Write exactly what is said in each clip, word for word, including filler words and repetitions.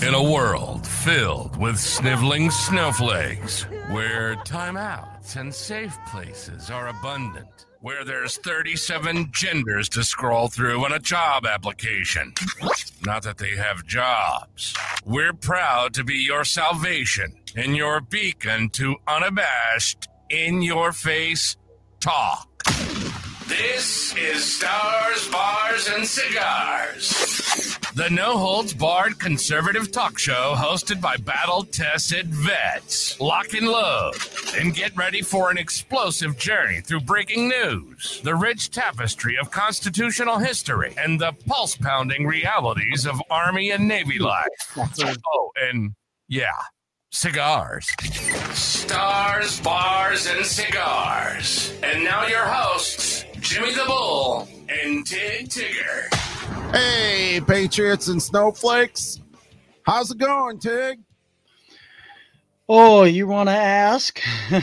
In a world filled with sniveling snowflakes, where timeouts and safe places are abundant, where there's thirty-seven genders to scroll through and a job application. Not that they have jobs. We're proud to be your salvation and your beacon to unabashed, in-your-face talk. This is Stars, Bars, and Cigars, the no-holds-barred conservative talk show hosted by battle-tested vets. Lock and load and get ready for an explosive journey through breaking news, the rich tapestry of constitutional history, and the pulse-pounding realities of Army and Navy life. Oh, and yeah, cigars. Stars, Bars, and Cigars. And now your hosts, Jimmy the Bull and Tig Tigger. Hey, Patriots and Snowflakes. How's it going, Tig? Oh, you want to ask?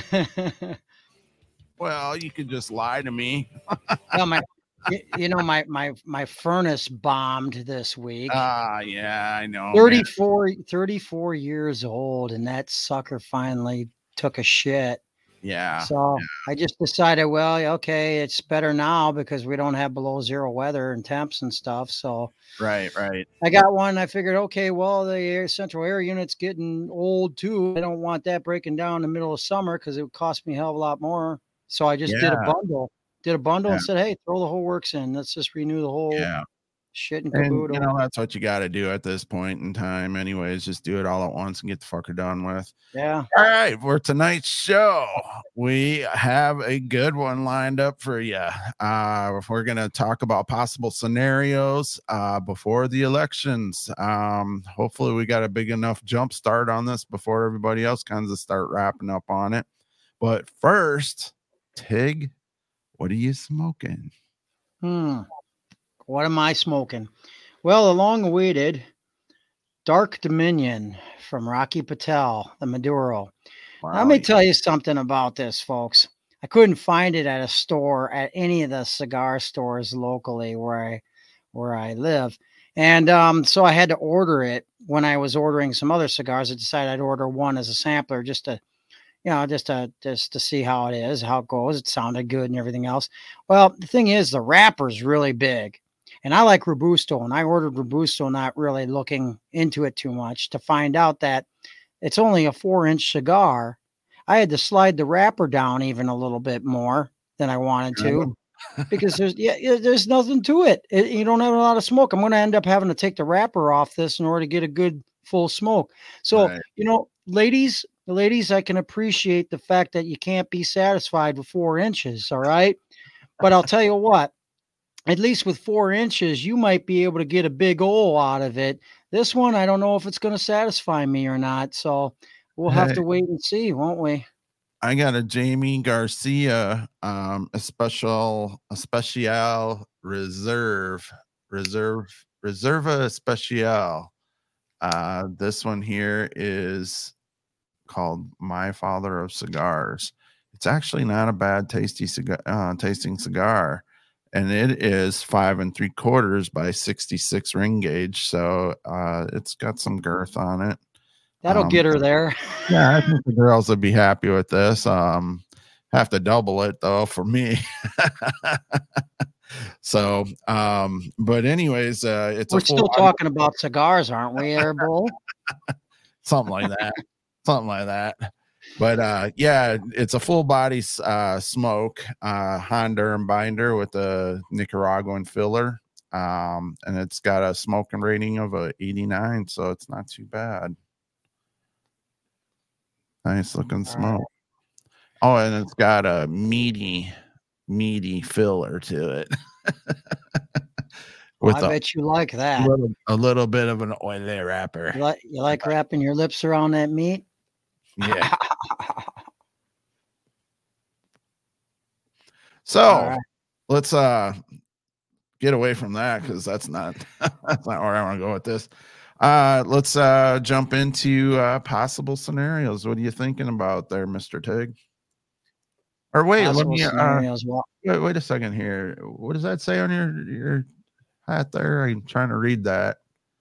Well, you could just lie to me. Well, my, you know, my my my furnace bombed this week. Ah, uh, yeah, I know. thirty-four, thirty-four years old, and that sucker finally took a shit. Yeah. So yeah. I just decided, well, okay, it's better now because we don't have below zero weather and temps and stuff. So right, right. I got one. I figured, okay, well, the air, central air unit's getting old too. I don't want that breaking down in the middle of summer because it would cost me a hell of a lot more. So I just yeah. did a bundle, did a bundle yeah. and said, hey, throw the whole works in. Let's just renew the whole yeah. shit and caboodle. And, you know, that's what you got to do at this point in time. Anyways, just do it all at once and get the fucker done with. Yeah. All right. For tonight's show, we have a good one lined up for you. Uh, we're going to talk about possible scenarios uh, before the elections. Um, hopefully we got a big enough jump start on this before everybody else kind of start wrapping up on it. But first, Tig, what are you smoking? Hmm. What am I smoking? Well, the long-awaited Dark Dominion from Rocky Patel, the Maduro. Wow. Let me tell you something about this, folks. I couldn't find it at a store, at any of the cigar stores locally where I where I live. And um, so I had to order it. When I was ordering some other cigars, I decided I'd order one as a sampler just to, you know, just to just to see how it is, how it goes. It sounded good and everything else. Well, the thing is, the wrapper's really big. And I like Robusto, and I ordered Robusto, not really looking into it too much, to find out that it's only a four-inch cigar. I had to slide the wrapper down even a little bit more than I wanted to, because there's yeah, there's nothing to it. it. You don't have a lot of smoke. I'm going to end up having to take the wrapper off this in order to get a good full smoke. So, right. you know, ladies, ladies, I can appreciate the fact that you can't be satisfied with four inches, all right? But I'll tell you what. At least with four inches, you might be able to get a big O out of it. This one, I don't know if it's going to satisfy me or not. So we'll have hey, to wait and see, won't we? I got a Jamie Garcia, um, a special, a special reserve, reserve, reserva especial. Uh, this one here is called My Father of Cigars. It's actually not a bad tasty cigar, uh, tasting cigar. And it is five and three quarters by sixty-six ring gauge. So uh, it's got some girth on it. That'll um, get her there. Yeah, I think the girls would be happy with this. Um, have to double it, though, for me. so, um, but anyways, uh, it's We're a still talking about cigars, aren't we, Air Bull? Something like that. Something like that. But uh, yeah, it's a full body uh, smoke uh, Honduran binder with a Nicaraguan filler, um, and it's got a smoking rating of a eighty-nine, so it's not too bad. Nice looking smoke. Right. Oh, and it's got a meaty, meaty filler to it. With well, I a, bet you like that. A little, a little bit of an oily wrapper. You like, you like wrapping your lips around that meat? Yeah. So right. let's uh get away from that, because that's not that's not where I want to go with this. Uh let's uh jump into uh possible scenarios. What are you thinking about there, Mister Tig? Or wait, let me uh, wait, wait a second here. What does that say on your your hat there? I'm trying to read that.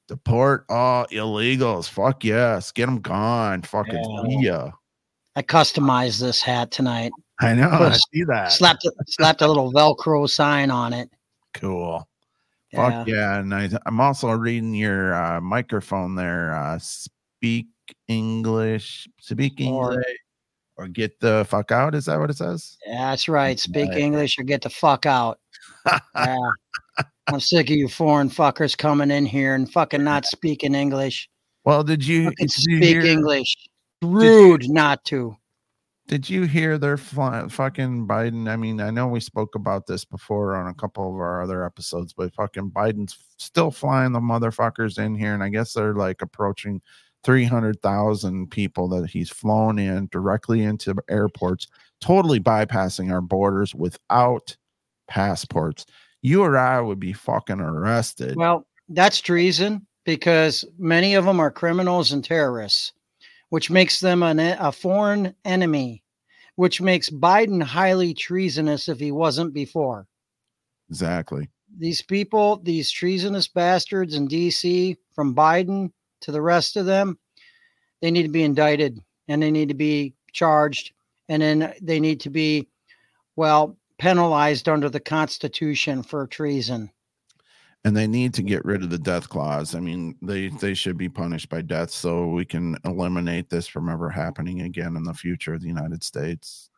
Deport all illegals. Fuck yes. Get them gone. Fucking yeah. yeah. I customized this hat tonight. I know. I see that. Slapped, slapped a little Velcro sign on it. Cool. Yeah. Fuck yeah. And I, I'm also reading your uh, microphone there. Uh, speak English. Speak English. Or, or get the fuck out. Is that what it says? Yeah, that's right. Speak right. English or get the fuck out. Yeah. I'm sick of you foreign fuckers coming in here and fucking not speaking English. Well, did you did speak you hear, English? Rude you, not to. Did you hear their fly, fucking Biden? I mean, I know we spoke about this before on a couple of our other episodes, but fucking Biden's still flying the motherfuckers in here, and I guess they're like approaching three hundred thousand people that he's flown in directly into airports, totally bypassing our borders without passports. You or I would be fucking arrested. Well, that's treason because many of them are criminals and terrorists, which makes them an, a foreign enemy, which makes Biden highly treasonous if he wasn't before. Exactly. These people, these treasonous bastards in D C, from Biden to the rest of them, they need to be indicted and they need to be charged. And then they need to be, well, penalized under the Constitution for treason. And they need to get rid of the death clause. I mean, they, they should be punished by death so we can eliminate this from ever happening again in the future of the United States.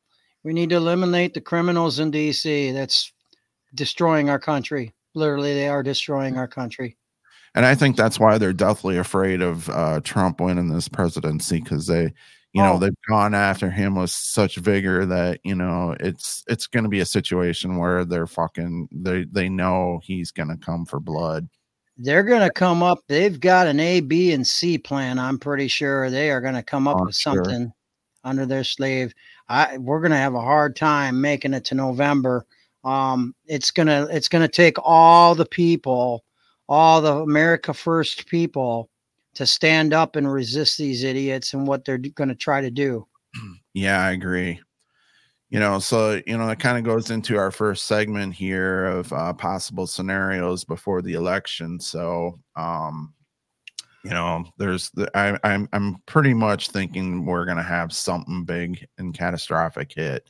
We need to eliminate the criminals in D C that's destroying our country. Literally, they are destroying our country. And I think that's why they're deathly afraid of uh, Trump winning this presidency, because they, you know, oh. they've gone after him with such vigor that, you know, it's it's going to be a situation where they're fucking, they, they know he's going to come for blood. They're going to come up. They've got an A, B, and C plan. I'm pretty sure they are going to come up oh, with sure. something under their sleeve. I, we're going to have a hard time making it to November. Um, it's going to, it's going to take all the people, all the America First people to stand up and resist these idiots and what they're going to try to do. Yeah, I agree. You know, so, you know, it kind of goes into our first segment here of uh, possible scenarios before the election. So, um, you know, there's the, I, I'm, I'm pretty much thinking we're going to have something big and catastrophic hit,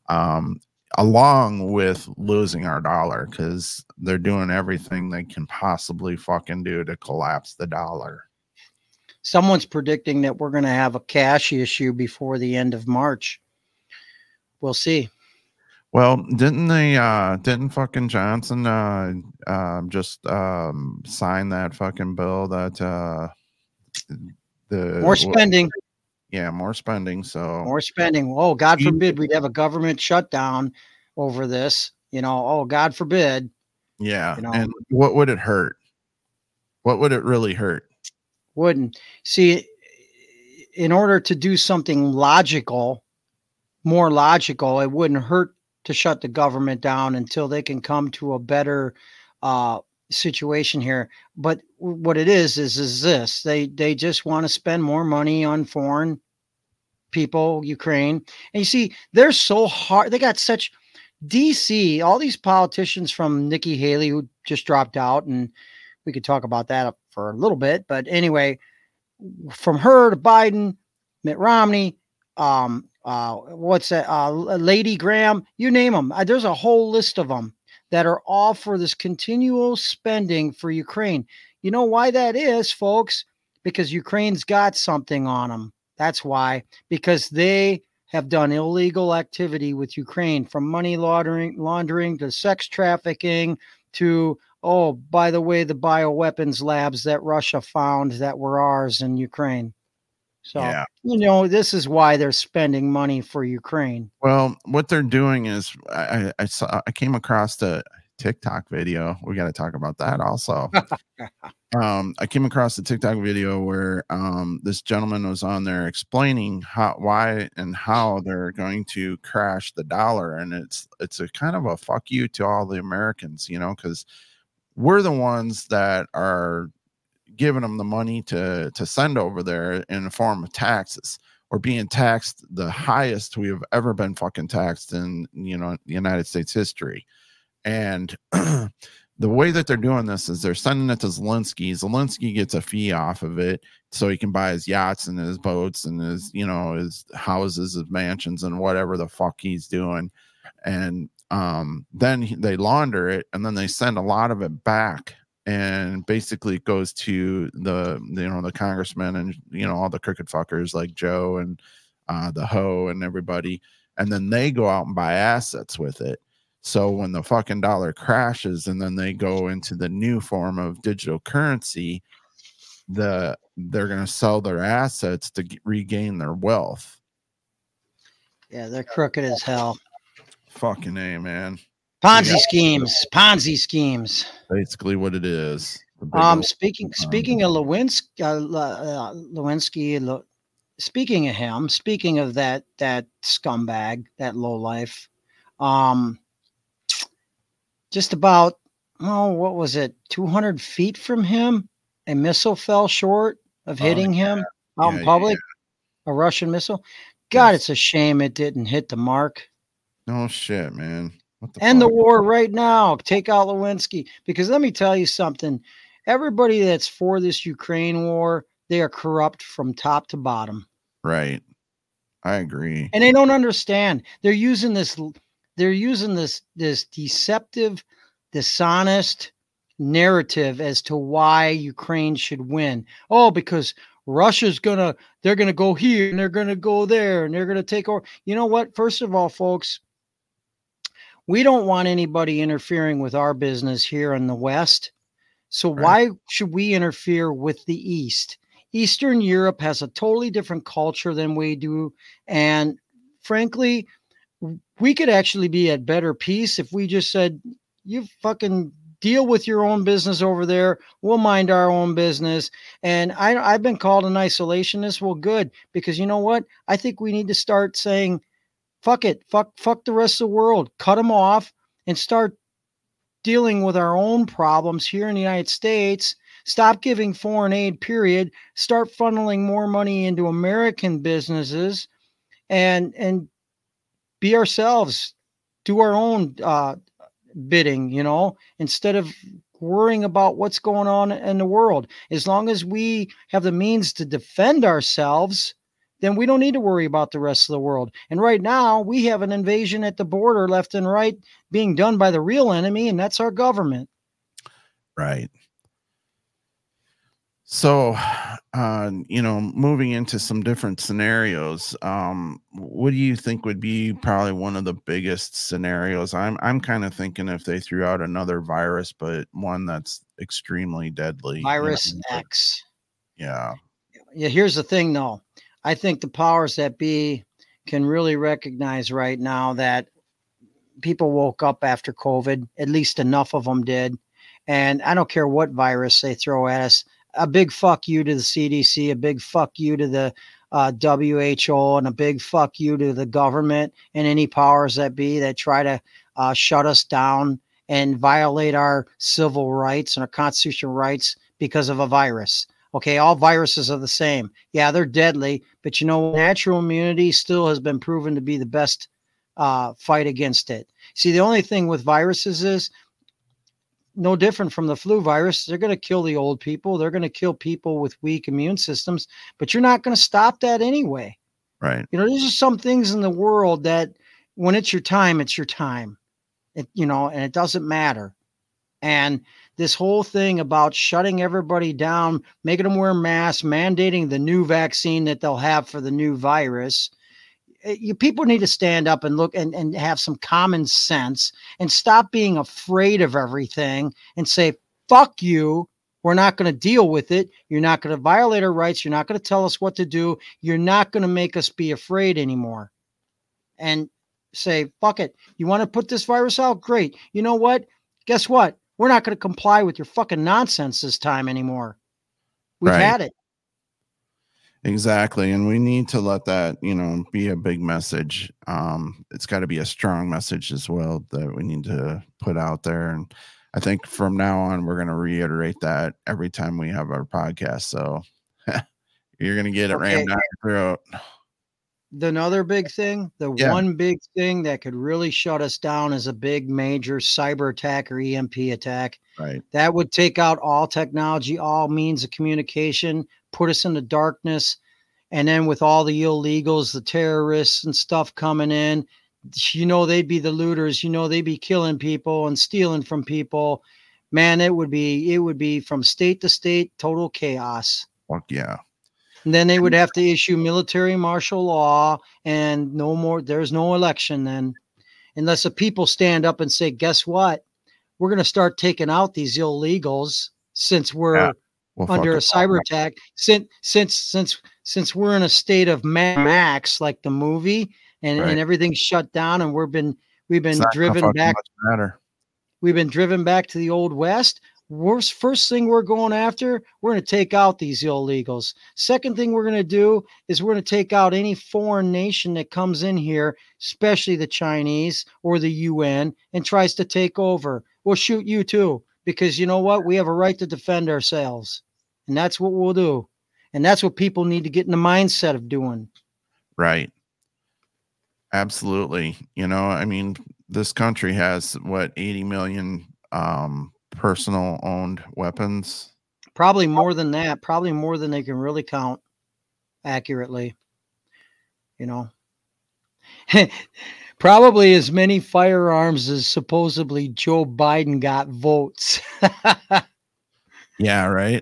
um, along with losing our dollar, because they're doing everything they can possibly fucking do to collapse the dollar. Someone's predicting that we're going to have a cash issue before the end of March. We'll see. Well, didn't they, uh, didn't fucking Johnson, uh, uh, just, um, sign that fucking bill that, uh, the more spending. Yeah. More spending. So more spending. Oh, God forbid we'd have a government shutdown over this, you know, oh, God forbid. Yeah. You know, and what would it hurt? What would it really hurt? Wouldn't. See, in order to do something logical, more logical, it wouldn't hurt to shut the government down until they can come to a better uh, situation here. But what it is, is, is this, they, they just want to spend more money on foreign people, Ukraine. And you see, they're so hard. They got such D C, all these politicians from Nikki Haley, who just dropped out, and we could talk about that for a little bit. But anyway, from her to Biden, Mitt Romney, um, uh, what's that? Uh, Lady Graham, you name them. Uh, there's a whole list of them that are all for this continual spending for Ukraine. You know why that is, folks? Because Ukraine's got something on them. That's why, because they have done illegal activity with Ukraine, from money laundering, laundering to sex trafficking to, oh, by the way, the bioweapons labs that Russia found that were ours in Ukraine. So, yeah. you know, this is why they're spending money for Ukraine. Well, what they're doing is I, I saw, I came across the TikTok video. We got to talk about that also. um, I came across the TikTok video where um, this gentleman was on there explaining how, why and how they're going to crash the dollar. And it's, it's a kind of a fuck you to all the Americans, you know, because we're the ones that are giving them the money to, to send over there in the form of taxes, or being taxed the highest we have ever been fucking taxed in, you know, the United States history. And the way that they're doing this is they're sending it to Zelensky. Zelensky gets a fee off of it so he can buy his yachts and his boats and his, you know, his houses, his mansions, and whatever the fuck he's doing. And um, then they launder it, and then they send a lot of it back. And basically it goes to the, you know, the congressmen and, you know, all the crooked fuckers like Joe and uh, the Ho and everybody. And then they go out and buy assets with it. So when the fucking dollar crashes and then they go into the new form of digital currency, the they're going to sell their assets to g- regain their wealth. Yeah, they're crooked as hell. Fucking A, man. Ponzi yeah. schemes, Ponzi schemes. Basically what it is. Um, speaking speaking of Lewinsky, uh, uh, Lewinsky, Le, speaking of him, speaking of that that scumbag, that lowlife, um, just about, oh, what was it, two hundred feet from him, a missile fell short of hitting oh, yeah. him out yeah, in public, yeah. a Russian missile. God, yes. It's a shame it didn't hit the mark. No shit, man. What the End fuck? the war right now. Take out Lewinsky. Because let me tell you something. Everybody that's for this Ukraine war, they are corrupt from top to bottom. Right. I agree. And they don't understand. They're using this, they're using this, this deceptive, dishonest narrative as to why Ukraine should win. Oh, because Russia's gonna, they're gonna go here and they're gonna go there and they're gonna take over. You know what? First of all, folks, we don't want anybody interfering with our business here in the West. So right. Why should we interfere with the East? Eastern Europe has a totally different culture than we do. And frankly, we could actually be at better peace if we just said, you fucking deal with your own business over there. We'll mind our own business. And I, I've been called an isolationist. Well, good, because you know what? I think we need to start saying, fuck it, fuck, fuck the rest of the world, cut them off and start dealing with our own problems here in the United States. Stop giving foreign aid, period. Start funneling more money into American businesses and, and be ourselves, do our own uh, bidding, you know, instead of worrying about what's going on in the world. As long as we have the means to defend ourselves, then we don't need to worry about the rest of the world. And right now we have an invasion at the border left and right being done by the real enemy, and that's our government. Right. So, uh, you know, moving into some different scenarios, um, what do you think would be probably one of the biggest scenarios? I'm I'm kind of thinking if they threw out another virus, but one that's extremely deadly. Virus you know? X. Yeah. Yeah. Here's the thing, though. I think the powers that be can really recognize right now that people woke up after COVID. At least enough of them did. And I don't care what virus they throw at us. A big fuck you to the C D C, a big fuck you to the uh, W H O, and a big fuck you to the government and any powers that be that try to uh, shut us down and violate our civil rights and our constitutional rights because of a virus. Okay, all viruses are the same. Yeah, they're deadly, but you know, natural immunity still has been proven to be the best uh, fight against it. See, the only thing with viruses is no different from the flu virus. They're going to kill the old people. They're going to kill people with weak immune systems, but you're not going to stop that anyway. Right. You know, there's just some things in the world that when it's your time, it's your time, it, you know, and it doesn't matter. And this whole thing about shutting everybody down, making them wear masks, mandating the new vaccine that they'll have for the new virus. You people need to stand up and look and, and have some common sense and stop being afraid of everything and say, fuck you. We're not going to deal with it. You're not going to violate our rights. You're not going to tell us what to do. You're not going to make us be afraid anymore. And say, fuck it. You want to put this virus out? Great. You know what? Guess what? We're not going to comply with your fucking nonsense this time anymore. We've right. had it. Exactly. And we need to let that, you know, be a big message. Um, it's got to be a strong message as well that we need to put out there. And I think from now on, we're going to reiterate that every time we have our podcast. So you're going to get it okay. rammed down your throat. the another big thing, the Yeah. one big thing that could really shut us down is a big major cyber attack or E M P attack. Right. That would take out all technology, all means of communication, put us into darkness. And then with all the illegals, the terrorists and stuff coming in, you know, they'd be the looters, you know, they'd be killing people and stealing from people. Man, it would be, it would be from state to state, total chaos. Fuck yeah. And then they would have to issue military martial law and no more, there's no election then, unless the people stand up and say, guess what? We're going to start taking out these illegals since we're Yeah. Well, under a fuck it. cyber attack. Since, since, since, since we're in a state of Mad Max, like the movie, and, Right. and everything's shut down and we've been, we've It's been not gonna driven fucking back. much matter. We've been driven back to the old West. Worst, first thing we're going after, we're going to take out these illegals. Second thing we're going to do is we're going to take out any foreign nation that comes in here, especially the Chinese or the U N, and tries to take over. We'll shoot you too, because you know what? We have a right to defend ourselves. And that's what we'll do. And that's what people need to get in the mindset of doing. Right. Absolutely. You know, I mean, this country has what, eighty million um, personal owned weapons. Probably more than that. Probably more than they can really count accurately. You know, probably as many firearms as supposedly Joe Biden got votes. Yeah, right.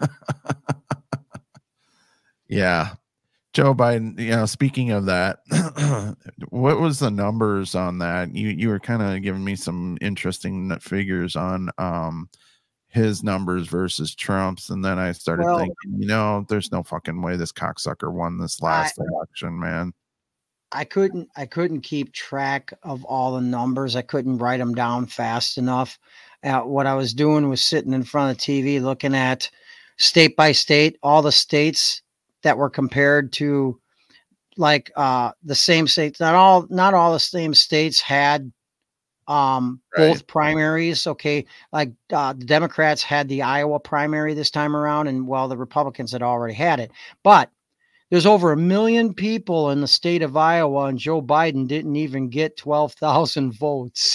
Yeah. Joe Biden, you know, speaking of that, what was the numbers on that? You you were kind of giving me some interesting figures on um his numbers versus Trump's, and then I started Well, thinking, you know, there's no fucking way this cocksucker won this last I- election, man. I couldn't I couldn't keep track of all the numbers. I couldn't write them down fast enough. Uh, what I was doing was sitting in front of the T V looking at state by state, all the states that were compared to like uh, the same states. Not all not all the same states had um, Right. both primaries. Okay, like uh, the Democrats had the Iowa primary this time around, and well, the Republicans had already had it. But there's over a million people in the state of Iowa, and Joe Biden didn't even get twelve thousand votes.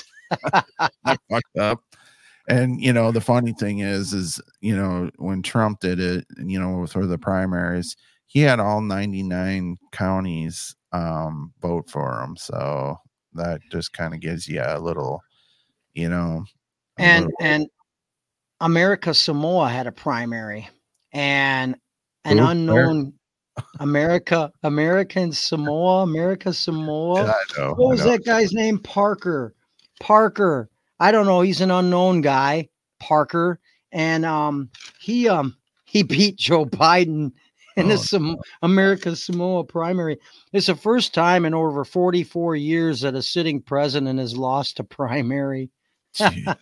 I fucked up. And you know, the funny thing is, is you know, when Trump did it, you know, for the primaries, he had all ninety-nine counties um, vote for him. So that just kind of gives you a little, you know, a and little- and America Samoa had a primary, and an Who? Where? unknown America American Samoa America Samoa. Yeah, I know, What I was know. that guy's name? Parker. Parker. I don't know. He's an unknown guy, Parker, and um, he um he beat Joe Biden in Oh, the Sam- America Samoa primary. It's the first time in over forty-four years that a sitting president has lost a primary. gee, That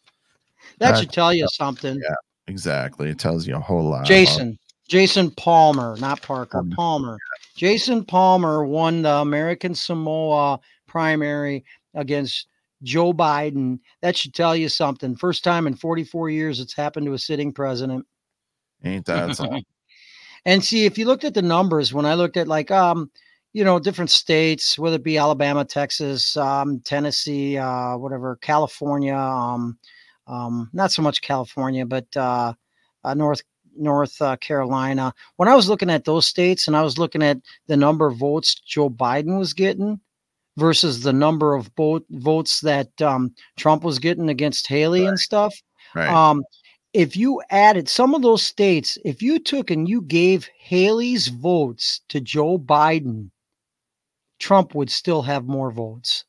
That- should tell you something. yeah, exactly. It tells you a whole lot. about- Jason, Jason Palmer, not Parker, Um, Palmer. Jason Palmer won the American Samoa primary against Joe Biden. That should tell you something. First time in forty-four years it's happened to a sitting president. Ain't that something? And see, if you looked at the numbers, when I looked at like, um, you know, different states, whether it be Alabama, Texas, um, Tennessee, uh, whatever, California, um, um, not so much California, but uh, uh, North North uh, Carolina. When I was looking at those states and I was looking at the number of votes Joe Biden was getting versus the number of vote, votes that um, Trump was getting against Haley and stuff. Right. Um, if you added some of those states, if you took and you gave Haley's votes to Joe Biden, Trump would still have more votes.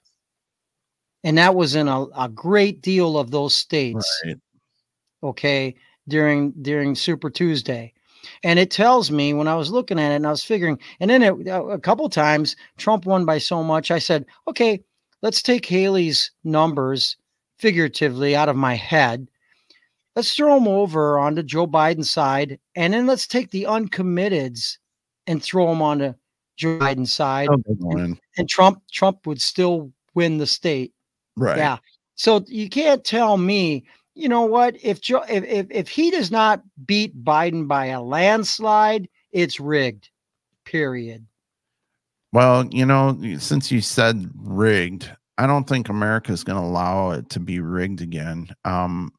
And that was in a, a great deal of those states. Right. Okay, during during Super Tuesday. And it tells me when I was looking at it and I was figuring, and then it, a couple times Trump won by so much, I said, okay, let's take Haley's numbers figuratively out of my head. Let's throw them over onto Joe Biden's side, and then let's take the uncommitteds and throw them onto Joe Biden's side. Oh, good one. And Trump Trump would still win the state. Right. Yeah. So you can't tell me, you know what, if Joe if, if if he does not beat Biden by a landslide, it's rigged. Period. Well, you know, since you said rigged, I don't think America's going to allow it to be rigged again. Um,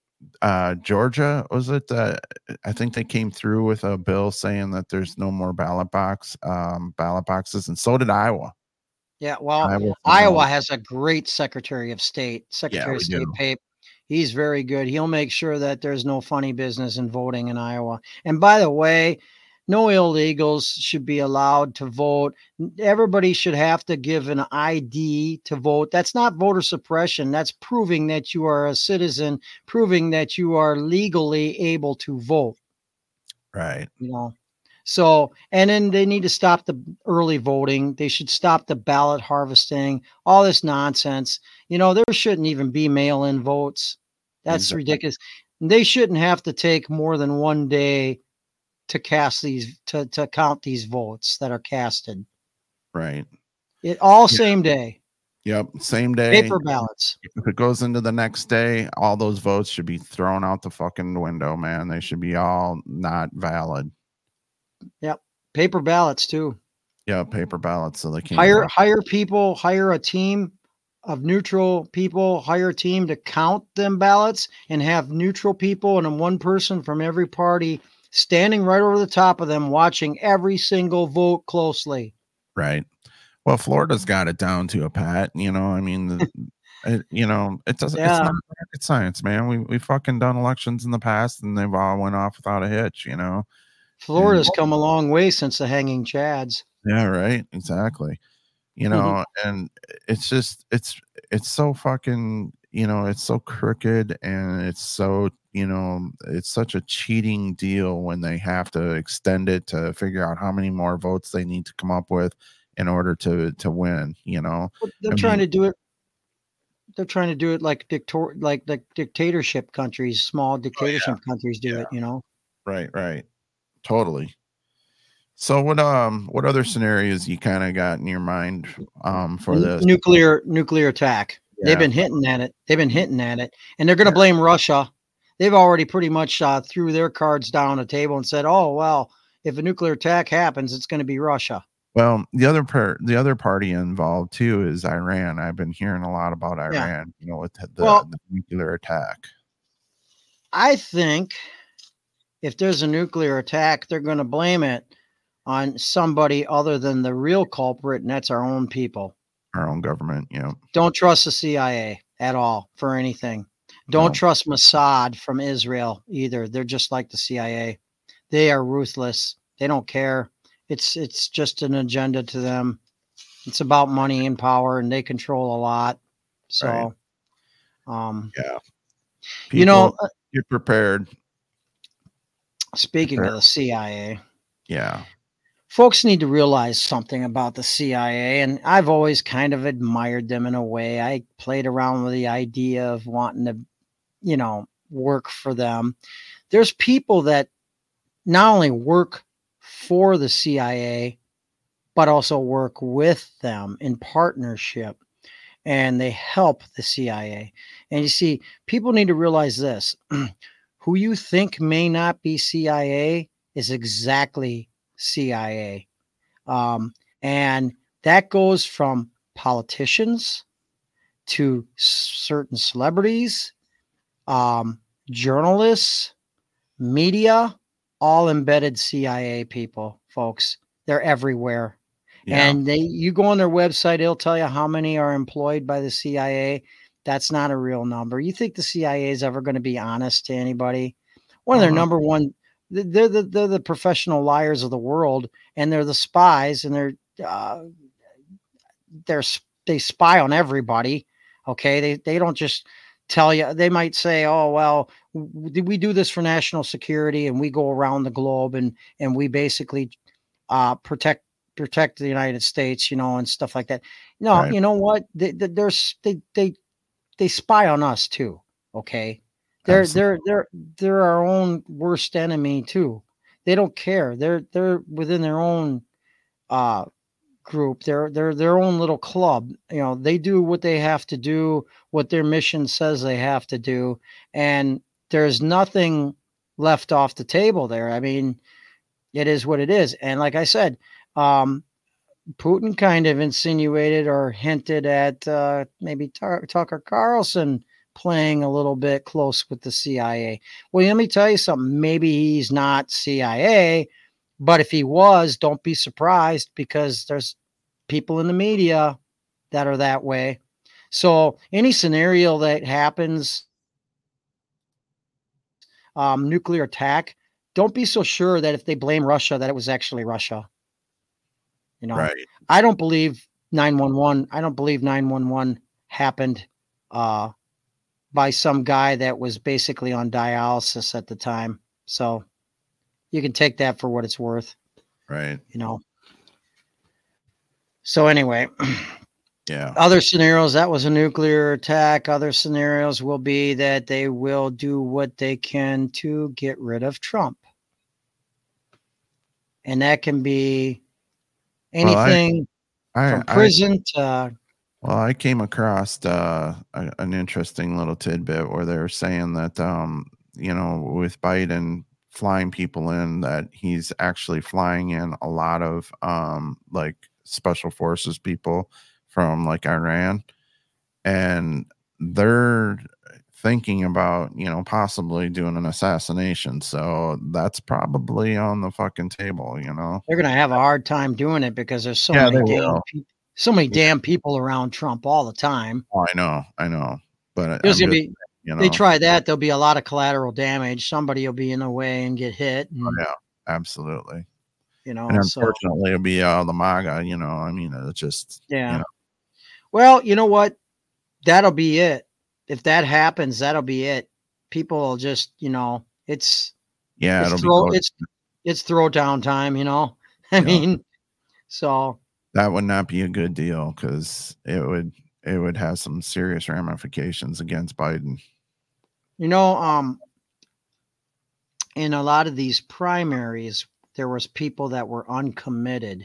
uh, Georgia, was it? Uh, I think they came through with a bill saying that there's no more ballot box um, ballot boxes, and so did Iowa. Yeah, well, Iowa, Iowa has a great Secretary of State, yeah, Secretary of we State do. Pape. He's very good. He'll make sure that there's no funny business in voting in Iowa. And by the way, no illegals should be allowed to vote. Everybody should have to give an I D to vote. That's not voter suppression. That's proving that you are a citizen, proving that you are legally able to vote. Right. You know. So, and then they need to stop the early voting. They should stop the ballot harvesting, all this nonsense. You know, there shouldn't even be mail in votes. That's Exactly. ridiculous. They shouldn't have to take more than one day to cast these, to, to count these votes that are casted. Right. It all Yeah. same day. Yep. Same day. Paper ballots. If it goes into the next day, all those votes should be thrown out the fucking window, man. They should be all not valid. Yep. Paper ballots too. Yeah, paper ballots. So they can't hire hire people, hire a team of neutral people, hire a team to count them ballots, and have neutral people and one person from every party standing right over the top of them, watching every single vote closely. Right. Well, Florida's got it down to a pat. You know, I mean, the, it, you know, it doesn't. Yeah. It's not rocket science, man. We we fucking done elections in the past, and they've all went off without a hitch. You know, Florida's and, come a long way since the hanging chads. Yeah. Right. Exactly. You know, mm-hmm. and it's just it's it's so fucking. You know, it's so crooked, and it's so you know, it's such a cheating deal when they have to extend it to figure out how many more votes they need to come up with in order to to win. You know, they're I trying mean, to do it. They're trying to do it like dictator, like like dictatorship countries, small dictatorship oh, yeah. countries do yeah. it. You know, right, right, totally. So what um what other scenarios you kind of got in your mind um for this nuclear nuclear attack? Yeah. They've been hinting at it. They've been hinting at it, and they're going to yeah. blame Russia. They've already pretty much uh, threw their cards down on the table and said, "Oh well, if a nuclear attack happens, it's going to be Russia." Well, the other part, the other party involved too is Iran. I've been hearing a lot about Iran, yeah. you know, with the, well, the nuclear attack. I think if there's a nuclear attack, they're going to blame it on somebody other than the real culprit, and that's our own people. Our own government, yeah. Don't trust the C I A at all for anything. Don't no. trust Mossad from Israel either. They're just like the C I A. They are ruthless. They don't care. It's it's just an agenda to them. It's about money and power, and they control a lot. So, right. um, yeah, People, you know, get prepared. Speaking prepared. of the C I A, yeah, folks need to realize something about the C I A, and I've always kind of admired them in a way. I played around with the idea of wanting to, you know, work for them. There's people that not only work for the C I A, but also work with them in partnership, and they help the C I A. And you see, people need to realize this. Who you think may not be C I A is exactly C I A. Um, and that goes from politicians to certain celebrities, um, journalists, media, all embedded C I A people, folks. They're everywhere. Yeah. And they, you go on their website, it'll tell you how many are employed by the C I A. That's not a real number. You think the C I A is ever going to be honest to anybody? One of their uh-huh. number one, they're the, they're the professional liars of the world, and they're the spies, and they're, uh, they're, they spy on everybody. Okay. They, they don't just tell you. They might say, oh, well, we do this for national security, and we go around the globe, and, and we basically uh, protect, protect the United States, you know, and stuff like that. No, right. You know what? They, they, they're, they, they, they spy on us too. Okay. They're, Absolutely. they're, they're, they're our own worst enemy too. They don't care. They're, they're within their own, uh, group. They're, they're their own little club. You know, they do what they have to do, what their mission says they have to do. And there's nothing left off the table there. I mean, it is what it is. And like I said, um, Putin kind of insinuated or hinted at uh, maybe Tar- Tucker Carlson playing a little bit close with the C I A. Well, let me tell you something. Maybe he's not C I A, but if he was, don't be surprised because there's people in the media that are that way. So any scenario that happens, um, nuclear attack, don't be so sure that if they blame Russia, that it was actually Russia. You know, Right. I don't believe nine one one. I don't believe nine one one happened uh, by some guy that was basically on dialysis at the time. So you can take that for what it's worth. Right. You know. So anyway, yeah. Other scenarios, that was a nuclear attack. Other scenarios will be that they will do what they can to get rid of Trump. And that can be anything well, I, from I, prison I, to. Well, I came across uh, a, an interesting little tidbit where they were saying that, um, you know, with Biden flying people in, that he's actually flying in a lot of um, like special forces people from like Iran, and they're thinking about, you know, possibly doing an assassination. So that's probably on the fucking table, you know. They're going to have a hard time doing it because there's so Yeah, many they damn will. people, so many Yeah. damn people around Trump all the time. Oh, I know, I know, but There's I'm going to just, be, you know, they try that, there'll be a lot of collateral damage. Somebody will be in the way and get hit. And, oh, yeah, absolutely. you know, And so unfortunately, it'll be uh, the MAGA, you know. I mean, it's just, yeah. you know. Well, you know what? That'll be it. If that happens, that'll be it. People will just, you know, it's Yeah, it's it'll throw be it's it's throw down time, you know. I you know, mean, so that would not be a good deal because it would it would have some serious ramifications against Biden. you know, um, in a lot of these primaries, there was people that were uncommitted,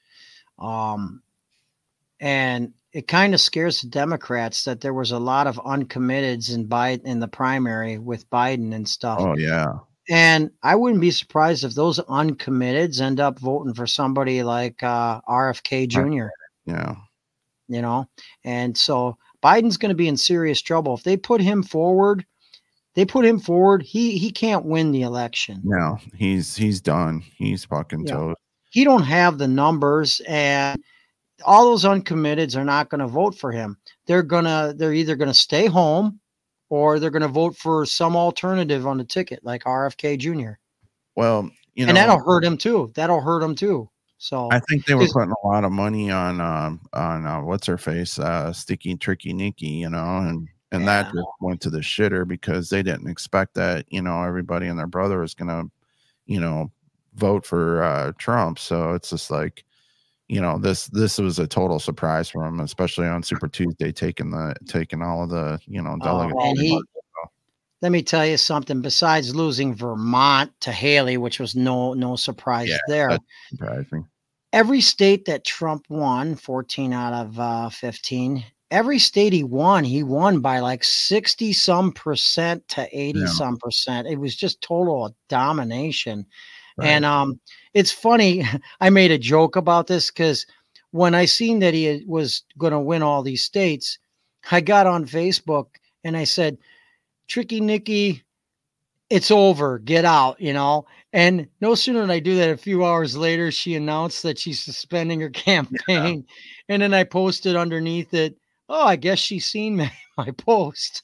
um, and it kind of scares the Democrats that there was a lot of uncommitteds in Biden in the primary with Biden and stuff. Oh yeah, And I wouldn't be surprised if those uncommitteds end up voting for somebody like uh, R F K Junior yeah. You know, and so Biden's going to be in serious trouble if they put him forward. They put him forward. He he can't win the election. No, he's he's done. He's fucking Yeah, toast. he don't have the numbers, and all those uncommitteds are not going to vote for him. They're gonna they're either going to stay home or they're going to vote for some alternative on the ticket like R F K Junior Well, you know, and that'll hurt him too. That'll hurt him too. So I think they were putting a lot of money on um on uh, what's her face, uh, Sticky Tricky Nikki, you know, and and yeah. that just went to the shitter because they didn't expect that, you know, everybody and their brother was gonna, you know, vote for uh, Trump. So it's just like, you know, this this was a total surprise for him, especially on Super Tuesday, taking the taking all of the, you know, delegates. Oh, and he, let me tell you something. Besides losing Vermont to Haley, which was no no surprise yeah, there, that's surprising. Every state that Trump won, fourteen out of uh, fifteen, every state he won, he won by like sixty some percent to eighty yeah. some percent. It was just total domination. Right. And um, it's funny. I made a joke about this because when I seen that he was going to win all these states, I got on Facebook and I said, Tricky Nikki, it's over, get out, you know. And no sooner than I do that, a few hours later, she announced that she's suspending her campaign. Yeah. And then I posted underneath it, oh, I guess she's seen my, my post.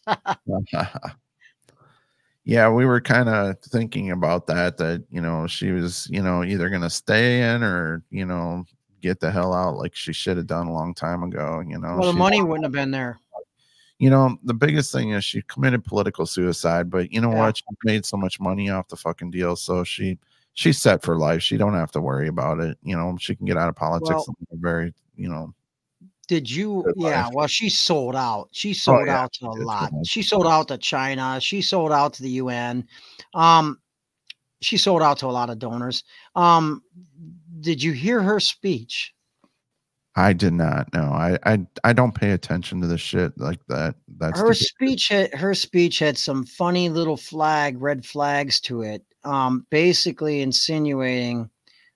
Yeah, we were kind of thinking about that, that, you know, she was, you know, either going to stay in or, you know, get the hell out like she should have done a long time ago, you know. Well, the money wouldn't have been there. You know, the biggest thing is she committed political suicide, but you know yeah. what? She made so much money off the fucking deal. So she, she's set for life. She don't have to worry about it. You know, she can get out of politics well, in a very, you know. Did you? Yeah. Life. Well, she sold out. She sold oh, yeah. out to a lot. She sold out to China. She sold out to the U N. Um, she sold out to a lot of donors. Um, did you hear her speech? I did not. No, I, I, I don't pay attention to the shit like that. That's her speech. Had, her speech had some funny little flag, red flags to it. Um, basically insinuating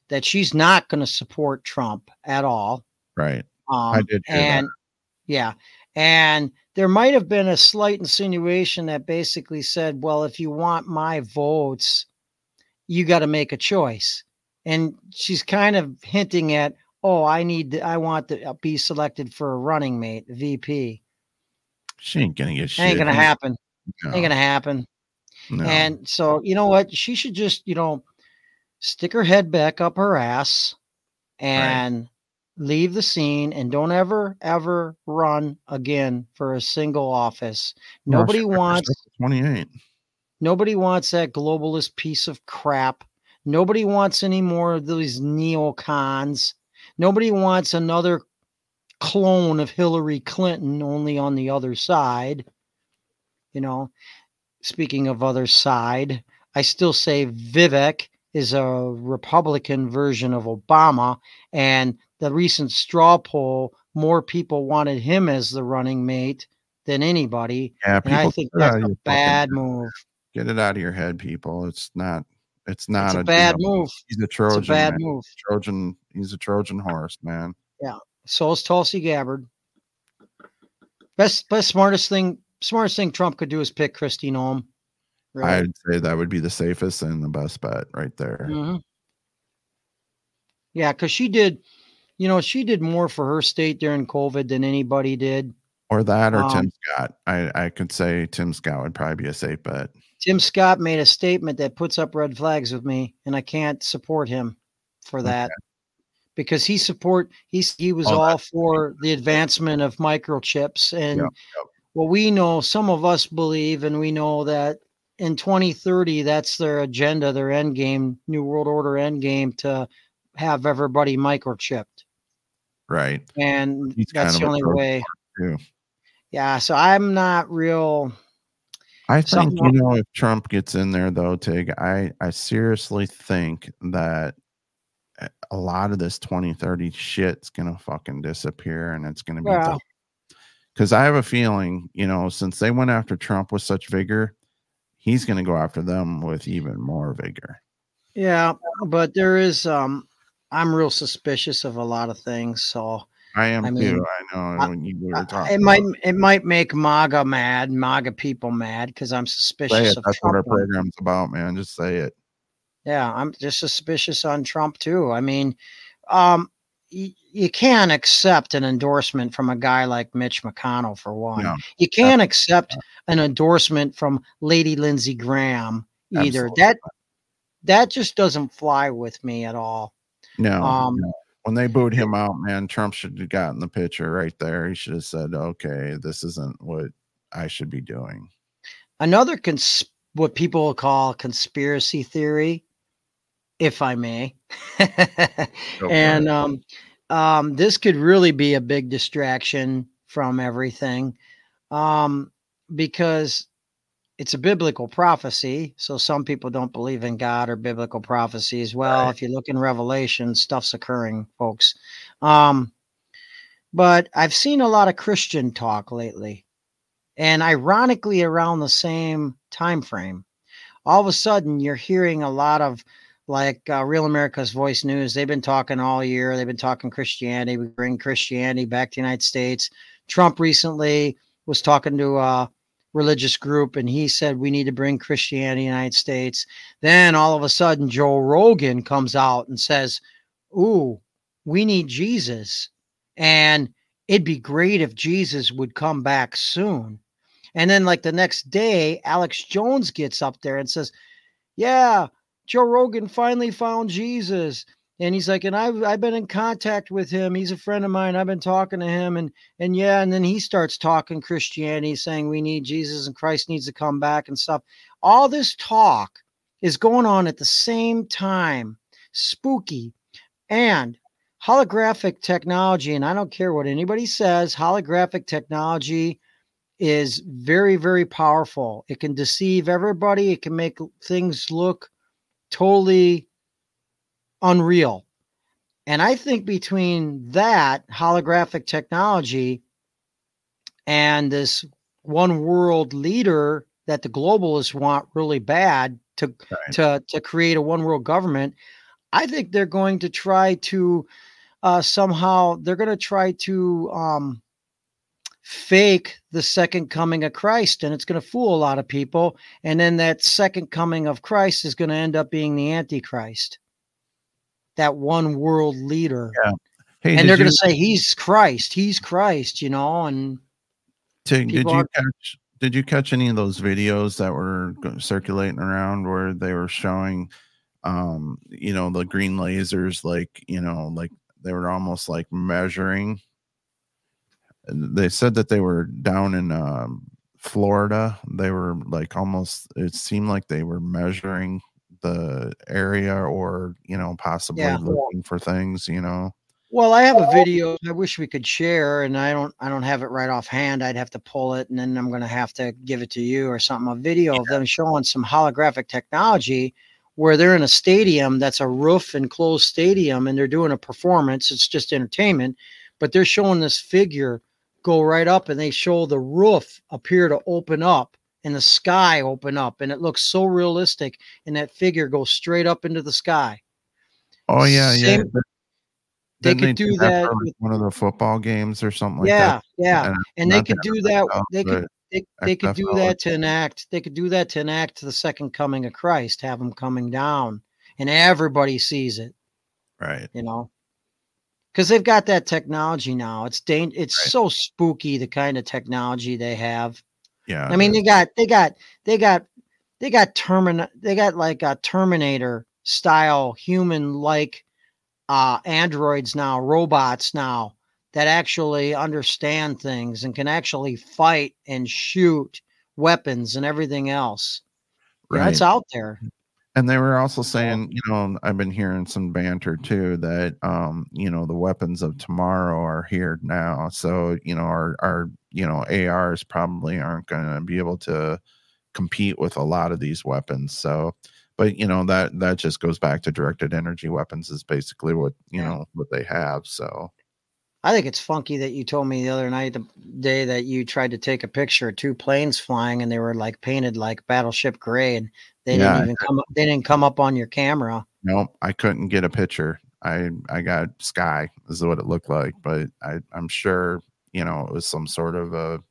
that she's not going to support Trump at all. Right. Um, I did hear and that. yeah, and there might have been a slight insinuation that basically said, well, if you want my votes, you got to make a choice. And she's kind of hinting at, oh, I need, to, I want to be selected for a running mate, V P. She ain't gonna get shit. Ain't gonna happen. No. Ain't gonna happen. No. And so, you know what? She should just, you know, stick her head back up her ass and right. leave the scene, and don't ever, ever run again for a single office. No, Nobody wants twenty-eight. Nobody wants that globalist piece of crap. Nobody wants any more of these neocons. Nobody wants another clone of Hillary Clinton, only on the other side. You know, speaking of other side, I still say Vivek is a Republican version of Obama, and the recent straw poll, more people wanted him as the running mate than anybody. Yeah, and I think that's a bad move. Get it out of your head, people. It's not. It's not it's a, a bad deal. move. He's a Trojan. It's a bad man. move. Trojan. He's a Trojan horse, man. Yeah. So is Tulsi Gabbard. Best, best, smartest thing, smartest thing Trump could do is pick Kristi Noem. Really. I'd say that would be the safest and the best bet right there. Mm-hmm. Yeah, because she did, you know, she did more for her state during COVID than anybody did. Or that, or um, Tim Scott. I, I could say Tim Scott would probably be a safe bet. Tim Scott made a statement that puts up red flags with me, and I can't support him for that. Okay. Because he support he's he was oh, all for the advancement of microchips. And yep, yep. what we know, some of us believe, and we know that in twenty thirty, that's their agenda, their end game, New World Order end game, to have everybody microchipped. Right. And he's that's the only way. Too. Yeah. So I'm not real. I think, you know, if Trump gets in there, though, Tig, I, I seriously think that a lot of this twenty thirty shit's going to fucking disappear, and it's going to be yeah. because I have a feeling, you know, since they went after Trump with such vigor, he's going to go after them with even more vigor. Yeah. But there is, um, I'm real suspicious of a lot of things. So I am I too. mean, I know when you were talking. It might it might make MAGA mad, MAGA people mad, because I'm suspicious say it. of That's Trump. what our program's about, man. Just say it. Yeah, I'm just suspicious on Trump too. I mean, um, y- you can't accept an endorsement from a guy like Mitch McConnell, for one. No, you can't accept an endorsement from Lady Lindsey Graham either. Absolutely. That that just doesn't fly with me at all. No. Um, no. When they booed him out, man, Trump should have gotten the picture right there. He should have said, okay, this isn't what I should be doing. Another, cons- what people call conspiracy theory, if I may. and um, um, this could really be a big distraction from everything, um, because it's a biblical prophecy. So some people don't believe in God or biblical prophecies. Well, right. If you look in Revelation, stuff's occurring, folks. Um, but I've seen a lot of Christian talk lately, and ironically around the same time frame. All of a sudden, you're hearing a lot of, like uh, Real America's Voice News. They've been talking all year. They've been talking Christianity. We bring Christianity back to the United States. Trump recently was talking to a religious group, and he said we need to bring Christianity to the United States. Then all of a sudden, Joe Rogan comes out and says, ooh, we need Jesus. And it'd be great if Jesus would come back soon. And then like the next day, Alex Jones gets up there and says, yeah, Joe Rogan finally found Jesus. And he's like, and I've, I've been in contact with him. He's a friend of mine. I've been talking to him. And, and yeah, and then he starts talking Christianity, saying we need Jesus and Christ needs to come back and stuff. All this talk is going on at the same time. Spooky. And holographic technology, and I don't care what anybody says, holographic technology is very, very powerful. It can deceive everybody. It can make things look totally unreal. And I think between that holographic technology and this one world leader that the globalists want really bad to, right. to, to create a one world government, I think they're going to try to uh, somehow they're going to try to um, fake the second coming of Christ, and it's going to fool a lot of people. And then that second coming of Christ is going to end up being the Antichrist, that one world leader. Yeah. Hey, and they're you, going to say he's Christ, he's Christ, you know. And to, did you catch? Did you catch any of those videos that were circulating around where they were showing, um, you know, the green lasers, like, you know, like they were almost like measuring. They said that they were down in um, Florida. They were like almost, it seemed like they were measuring the area, or, you know, possibly yeah. looking for things, you know. Well, I have a video I wish we could share, and I don't I don't have it right offhand. I'd have to pull it, and then I'm going to have to give it to you or something. A video yeah. of them showing some holographic technology where they're in a stadium that's a roof enclosed stadium, and they're doing a performance. It's just entertainment, but they're showing this figure go right up, and they show the roof appear to open up and the sky open up, and it looks so realistic, and that figure goes straight up into the sky. Oh, yeah, Same, yeah. They could they do, do that, that with one of the football games or something yeah, like that. Yeah, yeah, and, and they could do that. Out, they could they, they could do that to enact. They could do that to enact the second coming of Christ. Have him coming down, and everybody sees it. Right. You know, because they've got that technology now. It's dang, It's right. so spooky, the kind of technology they have. Yeah. I mean, is. they got they got they got they got termin they got like a Terminator style human like. Uh, androids now, robots now that actually understand things and can actually fight and shoot weapons and everything else. Right. That's out there. And they were also saying, you know, I've been hearing some banter too that, um, you know, the weapons of tomorrow are here now. So, you know, our, our, you know, A Rs probably aren't going to be able to compete with a lot of these weapons. So, but, you know, that that just goes back to directed energy weapons is basically what, you yeah. know, what they have. So I think it's funky that you told me the other night, the day that you tried to take a picture of two planes flying and they were like painted like battleship gray, and they yeah, didn't even come up, they didn't come up on your camera. No, I couldn't get a picture. I I got sky is what it looked like, but I, I'm sure, you know, it was some sort of a,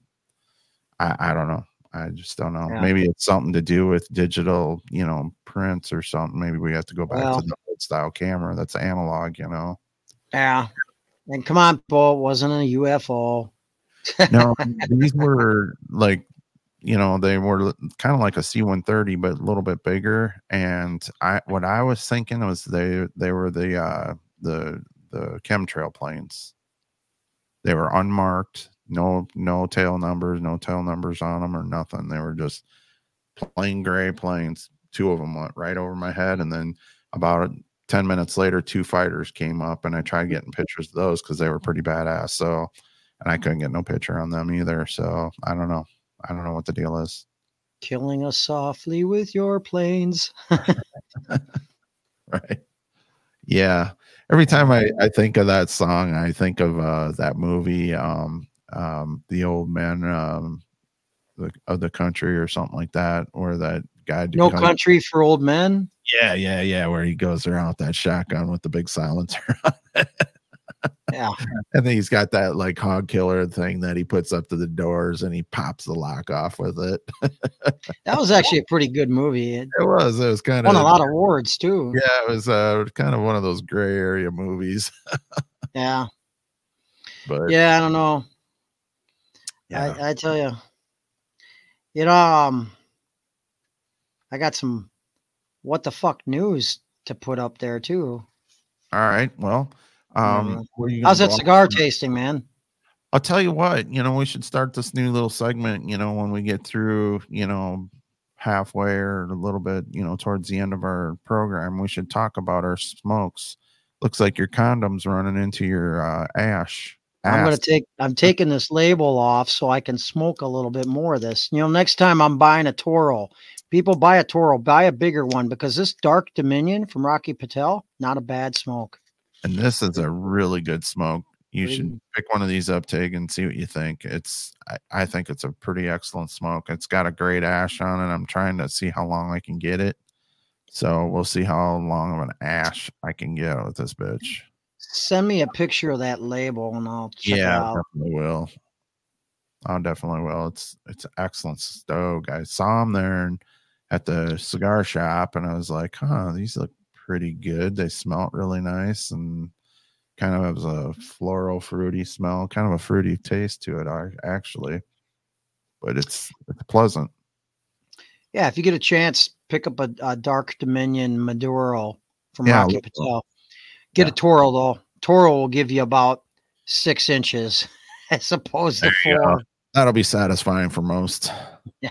I, I don't know. I just don't know. Yeah. Maybe it's something to do with digital, you know, prints or something. Maybe we have to go back well, to the old style camera that's analog, you know. Yeah. And come on, Paul, it wasn't a U F O. No, these were like, you know, they were kind of like a C one thirty, but a little bit bigger. And I, what I was thinking was they, they were the, uh, the, the chemtrail planes. They were unmarked. No, no tail numbers, no tail numbers on them or nothing. They were just plain gray planes. Two of them went right over my head. And then about ten minutes later, two fighters came up, and I tried getting pictures of those because they were pretty badass. So, and I couldn't get no picture on them either. So I don't know. I don't know what the deal is. Killing us softly with your planes. Right. Yeah. Every time I, I think of that song, I think of uh, that movie, um, um the old man um the, of the country or something like that, or that guy No Country for Old Men. Yeah, yeah, yeah. Where he goes around with that shotgun with the big silencer on it. Yeah. And then he's got that like hog killer thing that he puts up to the doors, and he pops the lock off with it. That was actually a pretty good movie. It, it was. It was kind won of a lot of awards too. Yeah, it was uh kind of one of those gray area movies. Yeah. But yeah, I don't know. Yeah. I, I tell you, you know, um, I got some what the fuck news to put up there too. All right. Well, um, mm-hmm. how's that cigar on? tasting, man? I'll tell you what, you know, we should start this new little segment, you know, when we get through, you know, halfway or a little bit, you know, towards the end of our program, we should talk about our smokes. Looks like your condom's running into your uh, ash. I'm going to take, I'm taking this label off so I can smoke a little bit more of this. You know, next time I'm buying a Toro, people buy a Toro, buy a bigger one, because this Dark Dominion from Rocky Patel, not a bad smoke. And this is a really good smoke. You pretty. should pick one of these up, Tig, and see what you think. It's, I, I think it's a pretty excellent smoke. It's got a great ash on it. I'm trying to see how long I can get it. So we'll see how long of an ash I can get with this bitch. Send me a picture of that label and I'll check yeah, it out. Definitely will. I definitely will. It's it's an excellent stove. I saw them there and at the cigar shop, and I was like, huh, these look pretty good. They smelled really nice and kind of has a floral, fruity smell, kind of a fruity taste to it, actually. But it's it's pleasant. Yeah, if you get a chance, pick up a, a Dark Dominion Maduro from yeah, Rocky Patel. Get yeah. a Toro, though. Toro will give you about six inches as opposed to four. Go. That'll be satisfying for most. Yeah.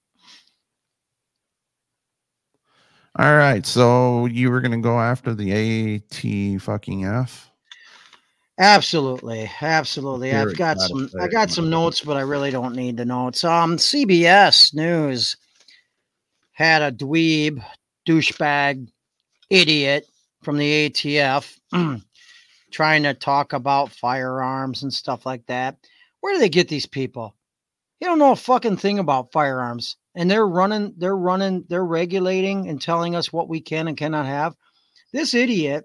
All right. So you were going to go after the A T fucking F? Absolutely. Absolutely. I've got some, I got some notes, but I really don't need the notes. Um, C B S News had a dweeb, douchebag, idiot from the A T F trying to talk about firearms and stuff like that. Where do they get these people? You don't know a fucking thing about firearms, and they're running, they're running, they're regulating and telling us what we can and cannot have. This idiot,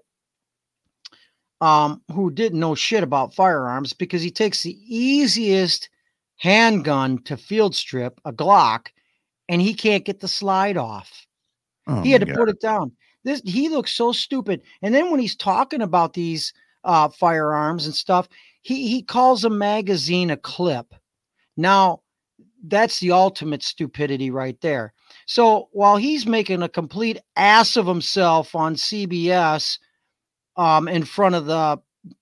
um, who didn't know shit about firearms because he takes the easiest handgun to field strip, a Glock, and he can't get the slide off. Oh he had to God. put it down. This he looks so stupid. And then when he's talking about these uh, firearms and stuff, he he calls a magazine a clip. Now, that's the ultimate stupidity right there. So while he's making a complete ass of himself on C B S um, in front of the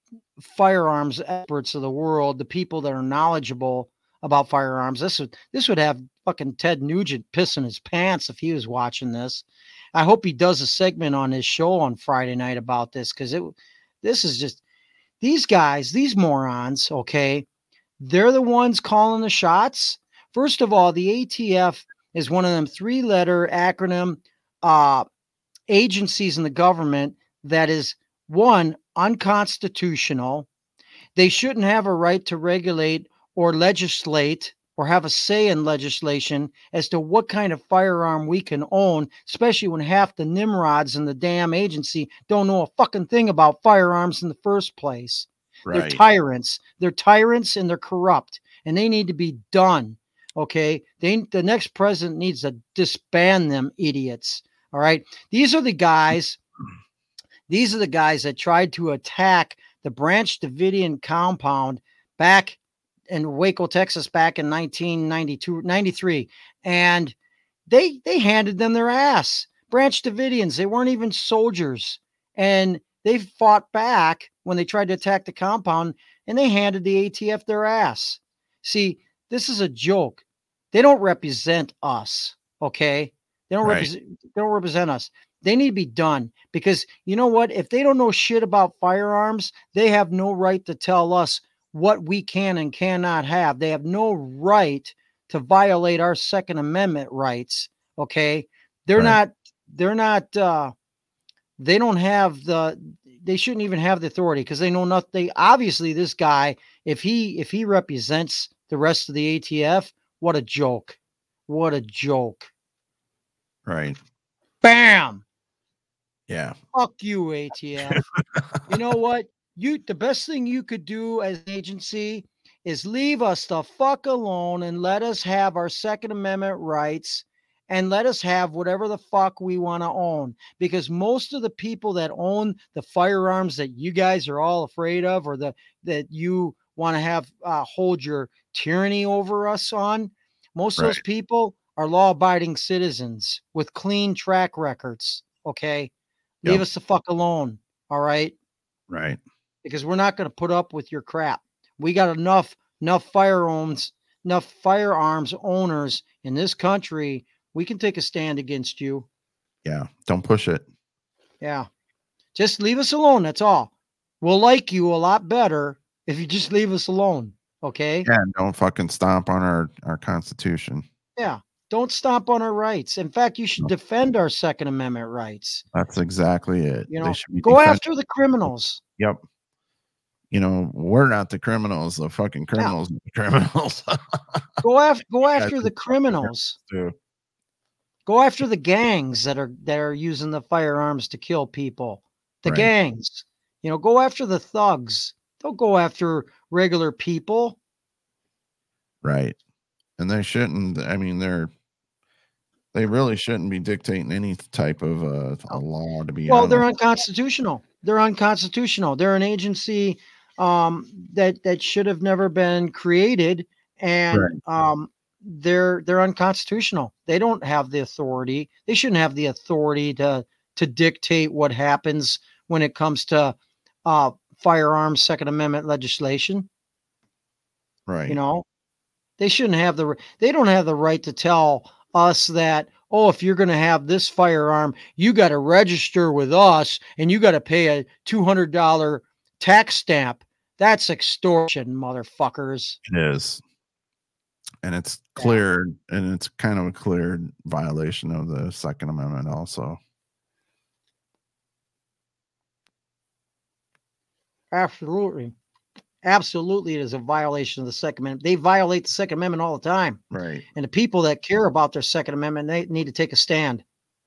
firearms experts of the world, the people that are knowledgeable about firearms, this would this would have fucking Ted Nugent pissing his pants if he was watching this. I hope he does a segment on his show on Friday night about this, because it this is just these guys, these morons, okay, they're the ones calling the shots. First of all, the A T F is one of them three-letter acronym uh, agencies in the government that is, one, unconstitutional. They shouldn't have a right to regulate or legislate or have a say in legislation as to what kind of firearm we can own, especially when half the Nimrods in the damn agency don't know a fucking thing about firearms in the first place. Right. They're tyrants. They're tyrants and they're corrupt, and they need to be done. Okay. They, the next president needs to disband them idiots. All right. These are the guys. These are the guys that tried to attack the Branch Davidian compound back in Waco, Texas, back in nineteen ninety-two, ninety-three. And they, they handed them their ass. Branch Davidians, they weren't even soldiers. And they fought back when they tried to attack the compound, and they handed the A T F their ass. See, this is a joke. They don't represent us. Okay. They don't right. represent, they don't represent us. They need to be done, because you know what? If they don't know shit about firearms, they have no right to tell us what we can and cannot have. They have no right to violate our Second Amendment rights. Okay. They're right. not, they're not, uh, they don't have the, they shouldn't even have the authority, because they know nothing. They, obviously this guy, if he, if he represents the rest of the A T F, what a joke. What a joke. Right. Bam. Yeah. Fuck you, A T F. You know what? You, the best thing you could do as an agency is leave us the fuck alone and let us have our Second Amendment rights, and let us have whatever the fuck we want to own. Because most of the people that own the firearms that you guys are all afraid of, or the, that you want to have uh, hold your tyranny over us on, most right. of those people are law-abiding citizens with clean track records. Okay. Leave yep. us the fuck alone. All right. Right. Because we're not going to put up with your crap. We got enough, enough firearms, enough firearms owners in this country. We can take a stand against you. Yeah. Don't push it. Yeah. Just leave us alone. That's all. We'll like you a lot better if you just leave us alone. Okay. Yeah. And don't fucking stomp on our, our Constitution. Yeah. Don't stomp on our rights. In fact, you should defend our Second Amendment rights. That's exactly it. You know, go defended. after the criminals. Yep. You know, we're not the criminals. The fucking criminals yeah. are the criminals. go after, go after the criminals. Too. Go after the gangs that are that are using the firearms to kill people. The Right. gangs. You know, go after the thugs. Don't go after regular people. Right. And they shouldn't. I mean, they're they really shouldn't be dictating any type of uh, a law. To be Well, honest, they're unconstitutional. They're unconstitutional. They're an agency um, that that should have never been created, and Right. um, they're they're unconstitutional. They don't have the authority. They shouldn't have the authority to to dictate what happens when it comes to uh, firearms Second Amendment legislation. right. You know, they shouldn't have the. They don't have the right to tell us that, oh, if you're going to have this firearm, you got to register with us and you got to pay a two hundred dollars tax stamp. That's extortion, motherfuckers. It is. And it's clear, yeah. and it's kind of a clear violation of the Second Amendment also. Absolutely. Absolutely, it is a violation of the Second Amendment. They violate the Second Amendment all the time. Right. And the people that care about their Second Amendment, they need to take a stand.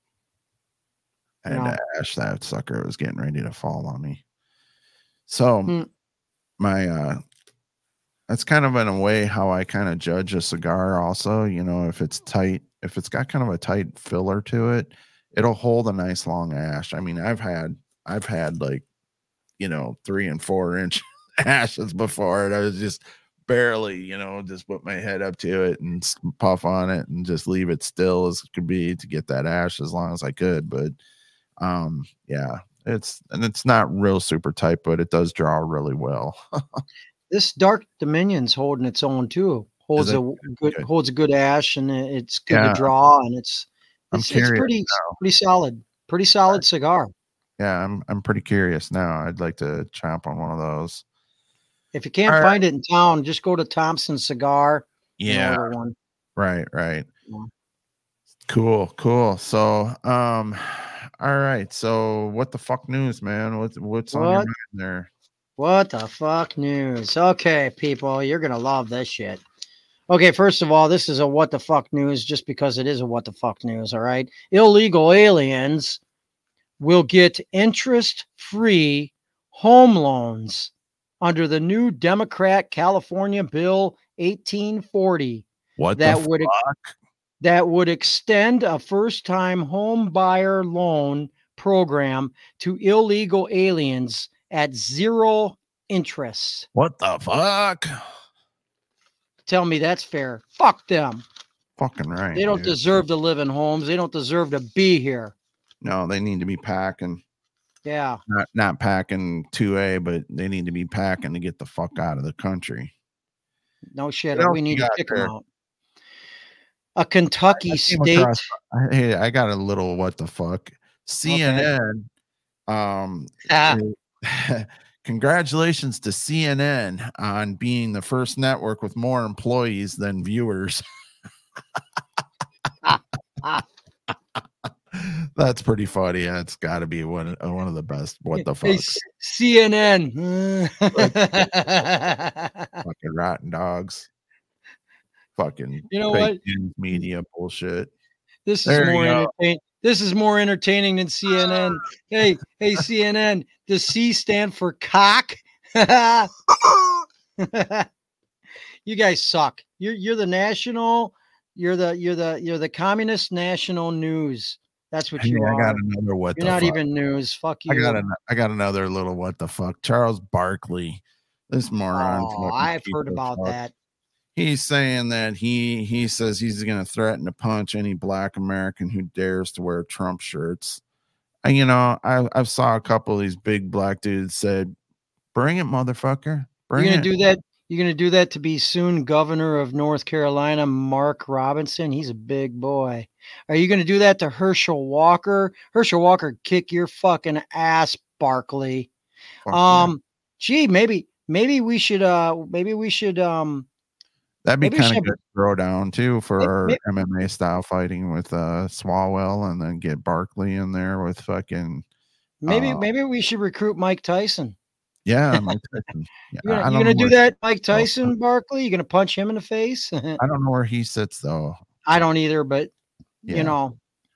I had to ash that sucker. It was getting ready to fall on me. So hmm. my uh that's kind of in a way how I kind of judge a cigar also. You know, if it's tight, if it's got kind of a tight filler to it, it'll hold a nice long ash. I mean, I've had I've had like, you know, three and four inch ashes before, and I was just barely, you know, just put my head up to it and puff on it and just leave it still as could be to get that ash as long as I could. But um yeah, it's and it's not real super tight, but it does draw really well. This Dark Dominion's holding its own too. Holds a good okay. holds a good ash, and it's good yeah. to draw, and it's it's, it's pretty now. pretty solid, pretty solid cigar. Yeah, I'm I'm pretty curious now. I'd like to chomp on one of those. If you can't All find right. it in town, just go to Thompson Cigar. Yeah. One. Right, right. Yeah. Cool, cool. So, um, all right. So, what the fuck news, man? What's what's what? on your mind there? What the fuck news? Okay, people, you're gonna love this shit. Okay, first of all, this is a what the fuck news just because it is a what the fuck news. All right, illegal aliens will get interest-free home loans under the new Democrat California Bill eighteen forty. What that the would fuck? that would extend a first-time home buyer loan program to illegal aliens at zero interest. What the fuck? Tell me that's fair. Fuck them. Fucking right. They don't dude. deserve to live in homes. They don't deserve to be here. No, they need to be packing. Yeah. Not not packing two A, but they need to be packing to get the fuck out of the country. No shit. We need to kick them out. A Kentucky I state. Across, hey, I got a little what the fuck. C N N. Okay. Um, ah. Congratulations to C N N on being the first network with more employees than viewers. That's pretty funny. That's got to be one, one of the best. What the fuck? Hey, C N N. Fucking rotten dogs. Fucking you know what? Media bullshit. This is there more entertaining. This is more entertaining than C N N. Hey, hey, C N N. Does C stand for cock? You guys suck. You're you're the national. You're the you're the you're the communist national news. That's what you hey, are. I got another what You're the not fuck. even news. Fuck you. I got an, I got another little what the fuck. Charles Barkley, this moron. Oh, I've heard about fuck. that. He's saying that he he says he's going to threaten to punch any black American who dares to wear Trump shirts. And, you know, I I saw a couple of these big black dudes said, "Bring it, motherfucker! Bring You're gonna it." do that. You're gonna do that to be soon governor of North Carolina, Mark Robinson. He's a big boy. Are you gonna do that to Herschel Walker? Herschel Walker, kick your fucking ass, Barkley. Fuck um, yeah. Gee, maybe maybe we should uh maybe we should um. That'd be kind of good to throw down too for maybe, our maybe, M M A style fighting with uh Swalwell, and then get Barkley in there with fucking. Maybe uh, maybe we should recruit Mike Tyson. Yeah, Mike Tyson. Yeah, you're gonna, you gonna do that, Mike Tyson, oh, Barkley? You gonna punch him in the face? I don't know where he sits though. I don't either, but yeah. you know,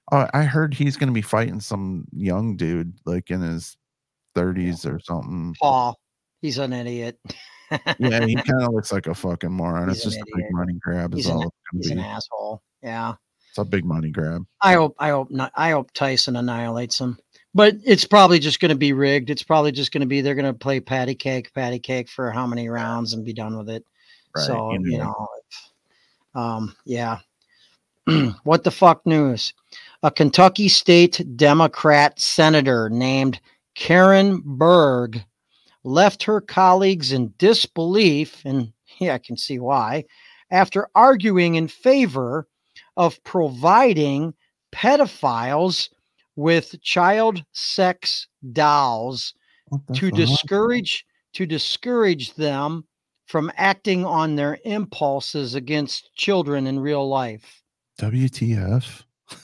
Oh, I heard he's going to be fighting some young dude, like in his thirties yeah. or something. Paul, he's an idiot. Yeah, he kind of looks like a fucking moron. He's it's just idiot. a big money grab. Is he's all an, it's he's be. an asshole. Yeah, it's a big money grab. I hope. I hope not. I hope Tyson annihilates him. But it's probably just going to be rigged. It's probably just going to be they're going to play patty cake, patty cake for how many rounds and be done with it. Right. So, you know, you know um, yeah. What the fuck news? A Kentucky State Democrat senator named Karen Berg left her colleagues in disbelief, and yeah, I can see why, after arguing in favor of providing pedophiles with child sex dolls to fuck? discourage to discourage them from acting on their impulses against children in real life. W T F?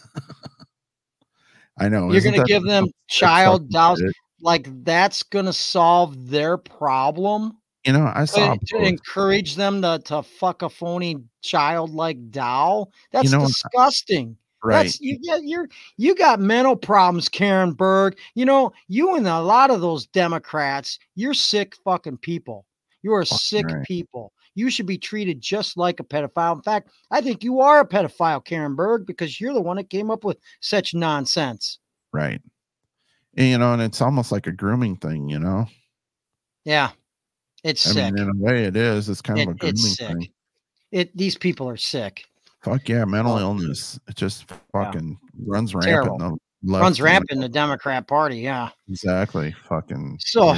I know. You're going to give them child dolls shit? Like that's going to solve their problem? You know, I saw to, to encourage them to, to fuck a phony childlike doll. That's you know, disgusting. Right. That's, you got you're you got mental problems, Karen Berg. You know, you and a lot of those Democrats, you're sick fucking people. You are fucking sick right. people. You should be treated just like a pedophile. In fact, I think you are a pedophile, Karen Berg, because you're the one that came up with such nonsense. Right. And, you know, and it's almost like a grooming thing, you know? Yeah. It's I sick. mean, in a way it is. It's kind it, of a grooming it's sick. thing. It these people are sick. Fuck yeah, mental oh. illness. It just fucking yeah. runs rampant. In the left runs rampant in the Democrat Party, yeah. Exactly. Fucking so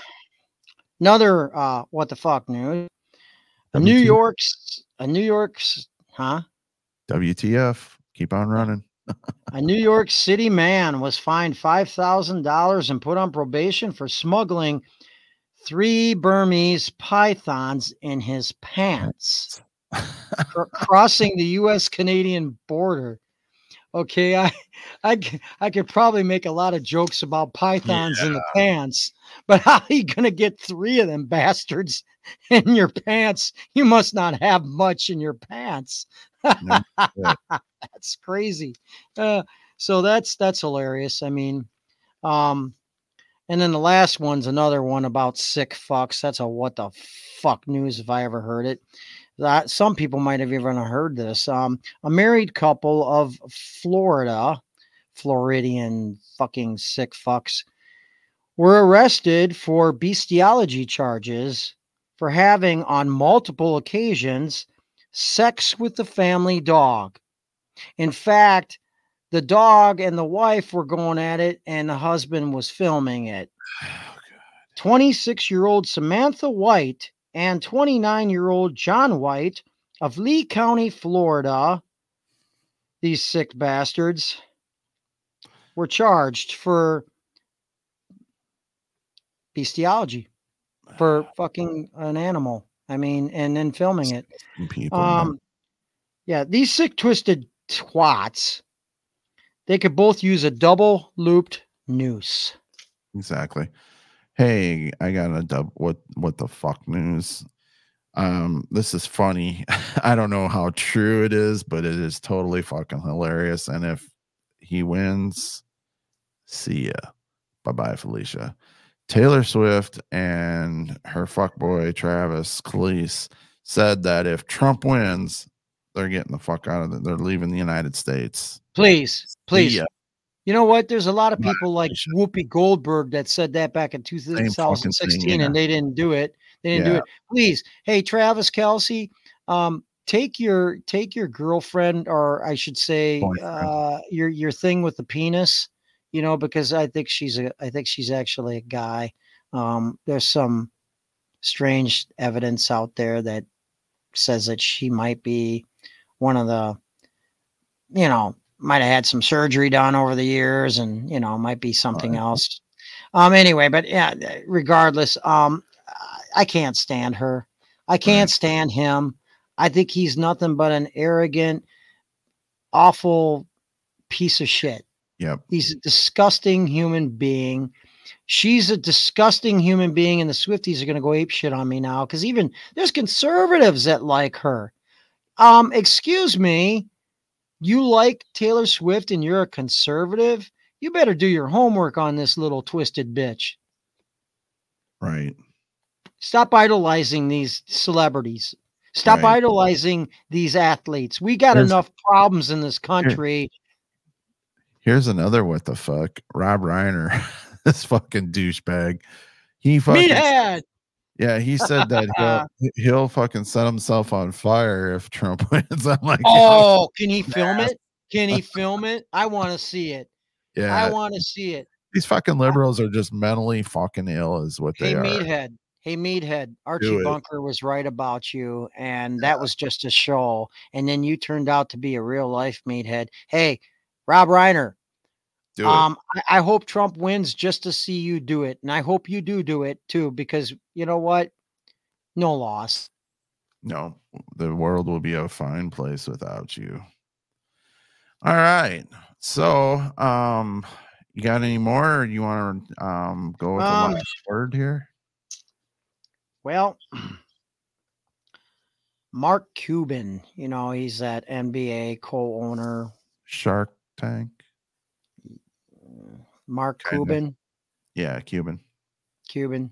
another uh what the fuck news. A New York's a New York's huh? W T F. Keep on running. A New York City man was fined five thousand dollars and put on probation for smuggling three Burmese pythons in his pants, cr- crossing the U S Canadian border. Okay, I, I, I could probably make a lot of jokes about pythons yeah. in the pants, but how are you going to get three of them bastards in your pants? You must not have much in your pants. No, that's crazy. Uh, so that's that's hilarious. I mean, um, and then the last one's another one about sick fucks. That's a what the fuck news if I ever heard it. That some people might have even heard this. Um, a married couple of Florida, Floridian fucking sick fucks, were arrested for bestiality charges for having on multiple occasions sex with the family dog. In fact, the dog and the wife were going at it and the husband was filming it. twenty-six-year-old Samantha White and twenty-nine-year-old John White of Lee County, Florida, these sick bastards, were charged for bestiality, for fucking an animal. I mean, and then filming it. People, um, yeah, these sick, twisted twats, they could both use a double looped noose. Exactly. Hey, I got a dub. What, what the fuck news? Um, this is funny. I don't know how true it is, but it is totally fucking hilarious. And if he wins, see ya. Bye-bye, Felicia. Taylor Swift and her fuckboy Travis Kelce said that if Trump wins, they're getting the fuck out of it. They're leaving the United States. Please, please. Yeah. You know what? There's a lot of people like Whoopi Goldberg that said that back in two thousand sixteen, thing, yeah. and they didn't do it. They didn't yeah. do it. Please, hey Travis Kelce, um, take your take your girlfriend, or I should say, uh, your your thing with the penis. You know, because I think she's a, I think she's actually a guy. Um, there's some strange evidence out there that says that she might be one of the, you know, might have had some surgery done over the years, and you know, might be something right. else. Um, anyway, but yeah, regardless, um, I can't stand her. I can't right. stand him. I think he's nothing but an arrogant, awful piece of shit. Yep. He's a disgusting human being. She's a disgusting human being, and the Swifties are going to go ape shit on me now because even there's conservatives that like her. Um, excuse me. You like Taylor Swift and you're a conservative, you better do your homework on this little twisted bitch. Right. Stop idolizing these celebrities. Stop Right. idolizing these athletes. We got Here's, enough problems in this here, country. here's another what the fuck. Rob Reiner, this fucking douchebag. He fucking Meathead. Yeah, he said that he'll he'll fucking set himself on fire if Trump wins. I'm like, oh, can he film it? Can he film it? I want to see it. Yeah, I want to see it. These fucking liberals are just mentally fucking ill, is what they hey, are. Meathead. Hey, Meathead. Archie Bunker was right about you, and yeah. that was just a show. And then you turned out to be a real life Meathead. Hey, Rob Reiner. Do um, I, I hope Trump wins just to see you do it, and I hope you do do it too, because you know what? No loss. No, the world will be a fine place without you. All right. So, um, you got any more, or you want to um go with um, the last word here? Well, Mark Cuban, you know, he's that N B A co-owner. Shark Tank. Mark kind Cuban. Of. Yeah, Cuban. Cuban.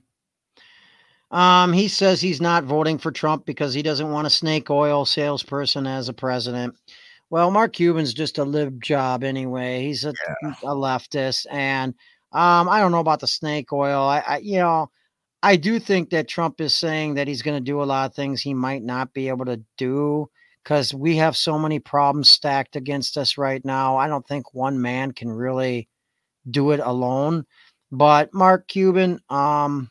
Um, he says he's not voting for Trump because he doesn't want a snake oil salesperson as a president. Well, Mark Cuban's just a lib job anyway. He's a, yeah. a leftist, and um, I don't know about the snake oil. I, I, you know, I do think that Trump is saying that he's going to do a lot of things he might not be able to do because we have so many problems stacked against us right now. I don't think one man can really do it alone. But Mark Cuban, um,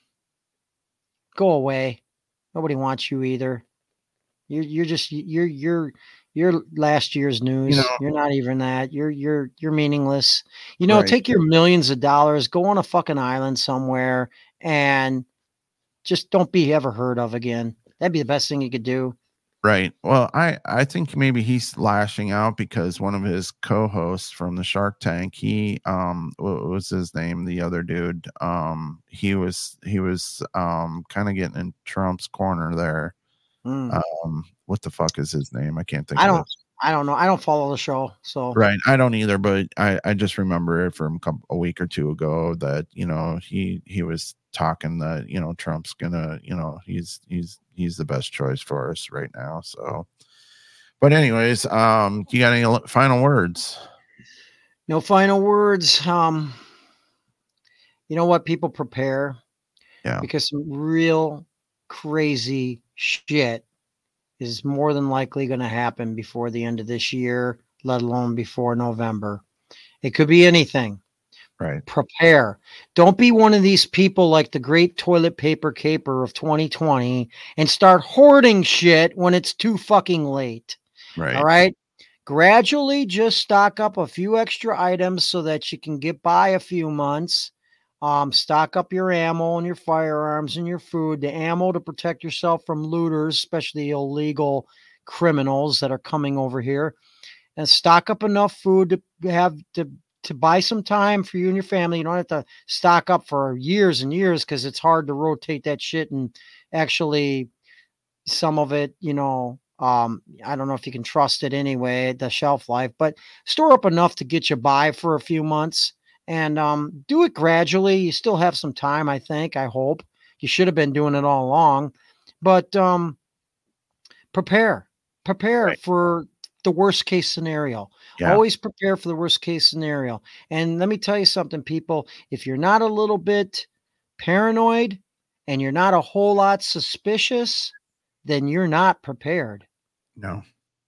go away. Nobody wants you either. You're you're just you're you're you're last year's news. You know, you're not even that. You're you're you're meaningless. You know, right. Take your millions of dollars, go on a fucking island somewhere, and just don't be ever heard of again. That'd be the best thing you could do. Right. Well, I, I think maybe he's lashing out because one of his co-hosts from the Shark Tank, he, um, what was his name? The other dude, um, he was, he was, um, kind of getting in Trump's corner there. Mm. Um, what the fuck is his name? I can't think I of don't, it. I don't know. I don't follow the show. So, right. I don't either, but I, I just remember it from a week or two ago that, you know, he, he was talking that, you know, Trump's gonna, you know, he's, he's, he's the best choice for us right now. So, but anyways, um, you got any final words? No final words. Um, you know what? People prepare. Yeah. Because some real crazy shit is more than likely going to happen before the end of this year, let alone before November. It could be anything. Right. Prepare. Don't be one of these people like the great toilet paper caper of twenty twenty and start hoarding shit when it's too fucking late. Right. All right. Gradually just stock up a few extra items so that you can get by a few months. Um, stock up your ammo and your firearms and your food, the ammo to protect yourself from looters, especially illegal criminals that are coming over here, and stock up enough food to have to, to buy some time for you and your family. You don't have to stock up for years and years because it's hard to rotate that shit. And actually some of it, you know, um, I don't know if you can trust it anyway, the shelf life, but store up enough to get you by for a few months. And um, do it gradually. You still have some time, I think. I hope. You should have been doing it all along. But um, prepare. Prepare right. for the worst case scenario. Yeah. Always prepare for the worst case scenario. And let me tell you something, people. If you're not a little bit paranoid and you're not a whole lot suspicious, then you're not prepared. No.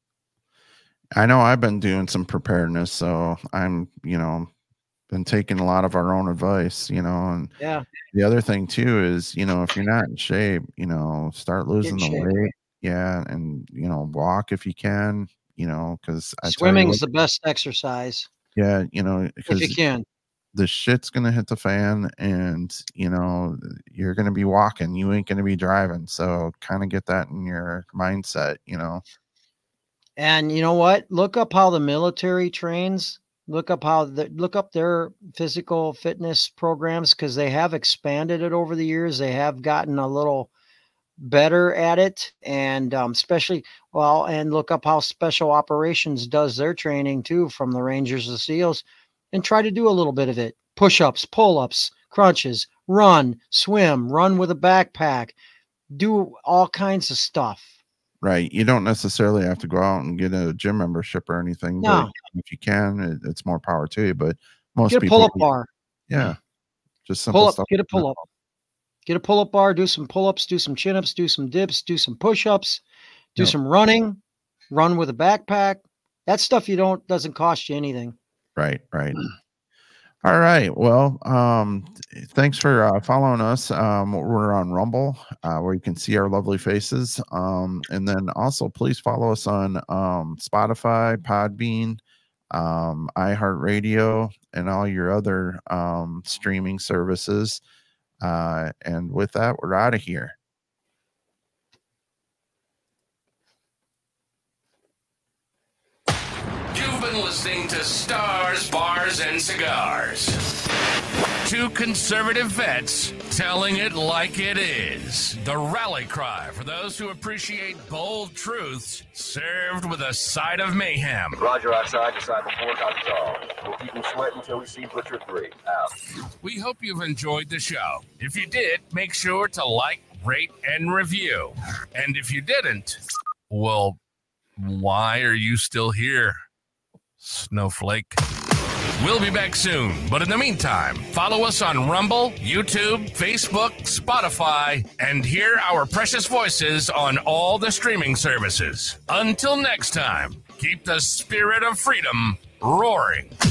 I know I've been doing some preparedness, so I'm, you know, been taking a lot of our own advice, you know, and yeah. The other thing too is, you know, if you're not in shape, you know, start losing the weight. Yeah. And, you know, walk if you can, you know, because swimming's the best exercise. Yeah. You know, if you can. The shit's going to hit the fan and, you know, you're going to be walking. You ain't going to be driving. So kind of get that in your mindset, you know. And you know what? Look up how the military trains. Look up how the, look up their physical fitness programs because they have expanded it over the years. They have gotten a little better at it, and um, especially well, and look up how Special Operations does their training too, from the Rangers to SEALs, and try to do a little bit of it. Push-ups, pull-ups, crunches, run, swim, run with a backpack, do all kinds of stuff. Right. You don't necessarily have to go out and get a gym membership or anything. No. But if you can, it, it's more power to you. But most get a people, pull-up bar. Yeah. Just simple pull up, stuff. Get a pull-up. Get a pull-up bar, do some pull-ups, do some chin-ups, do some dips, do some push-ups, do Yep. some running, run with a backpack. That stuff you don't doesn't cost you anything. Right, right. All right. Well, um, thanks for uh, following us. Um, we're on Rumble, uh, where you can see our lovely faces. Um, and then also please follow us on um, Spotify, Podbean, um, iHeartRadio, and all your other um, streaming services. Uh, and with that, we're out of here. You've been listening to Stars, Bars, and Cigars. Two conservative vets telling it like it is. The rally cry for those who appreciate bold truths served with a side of mayhem. Roger, outside, disciple four, copy all. We'll keep him sweating until we see Butcher three. Out. We hope you've enjoyed the show. If you did, make sure to like, rate, and review. And if you didn't, well, why are you still here, snowflake? We'll be back soon, but in the meantime, follow us on Rumble, YouTube, Facebook, Spotify, and hear our precious voices on all the streaming services. Until next time, keep the spirit of freedom roaring.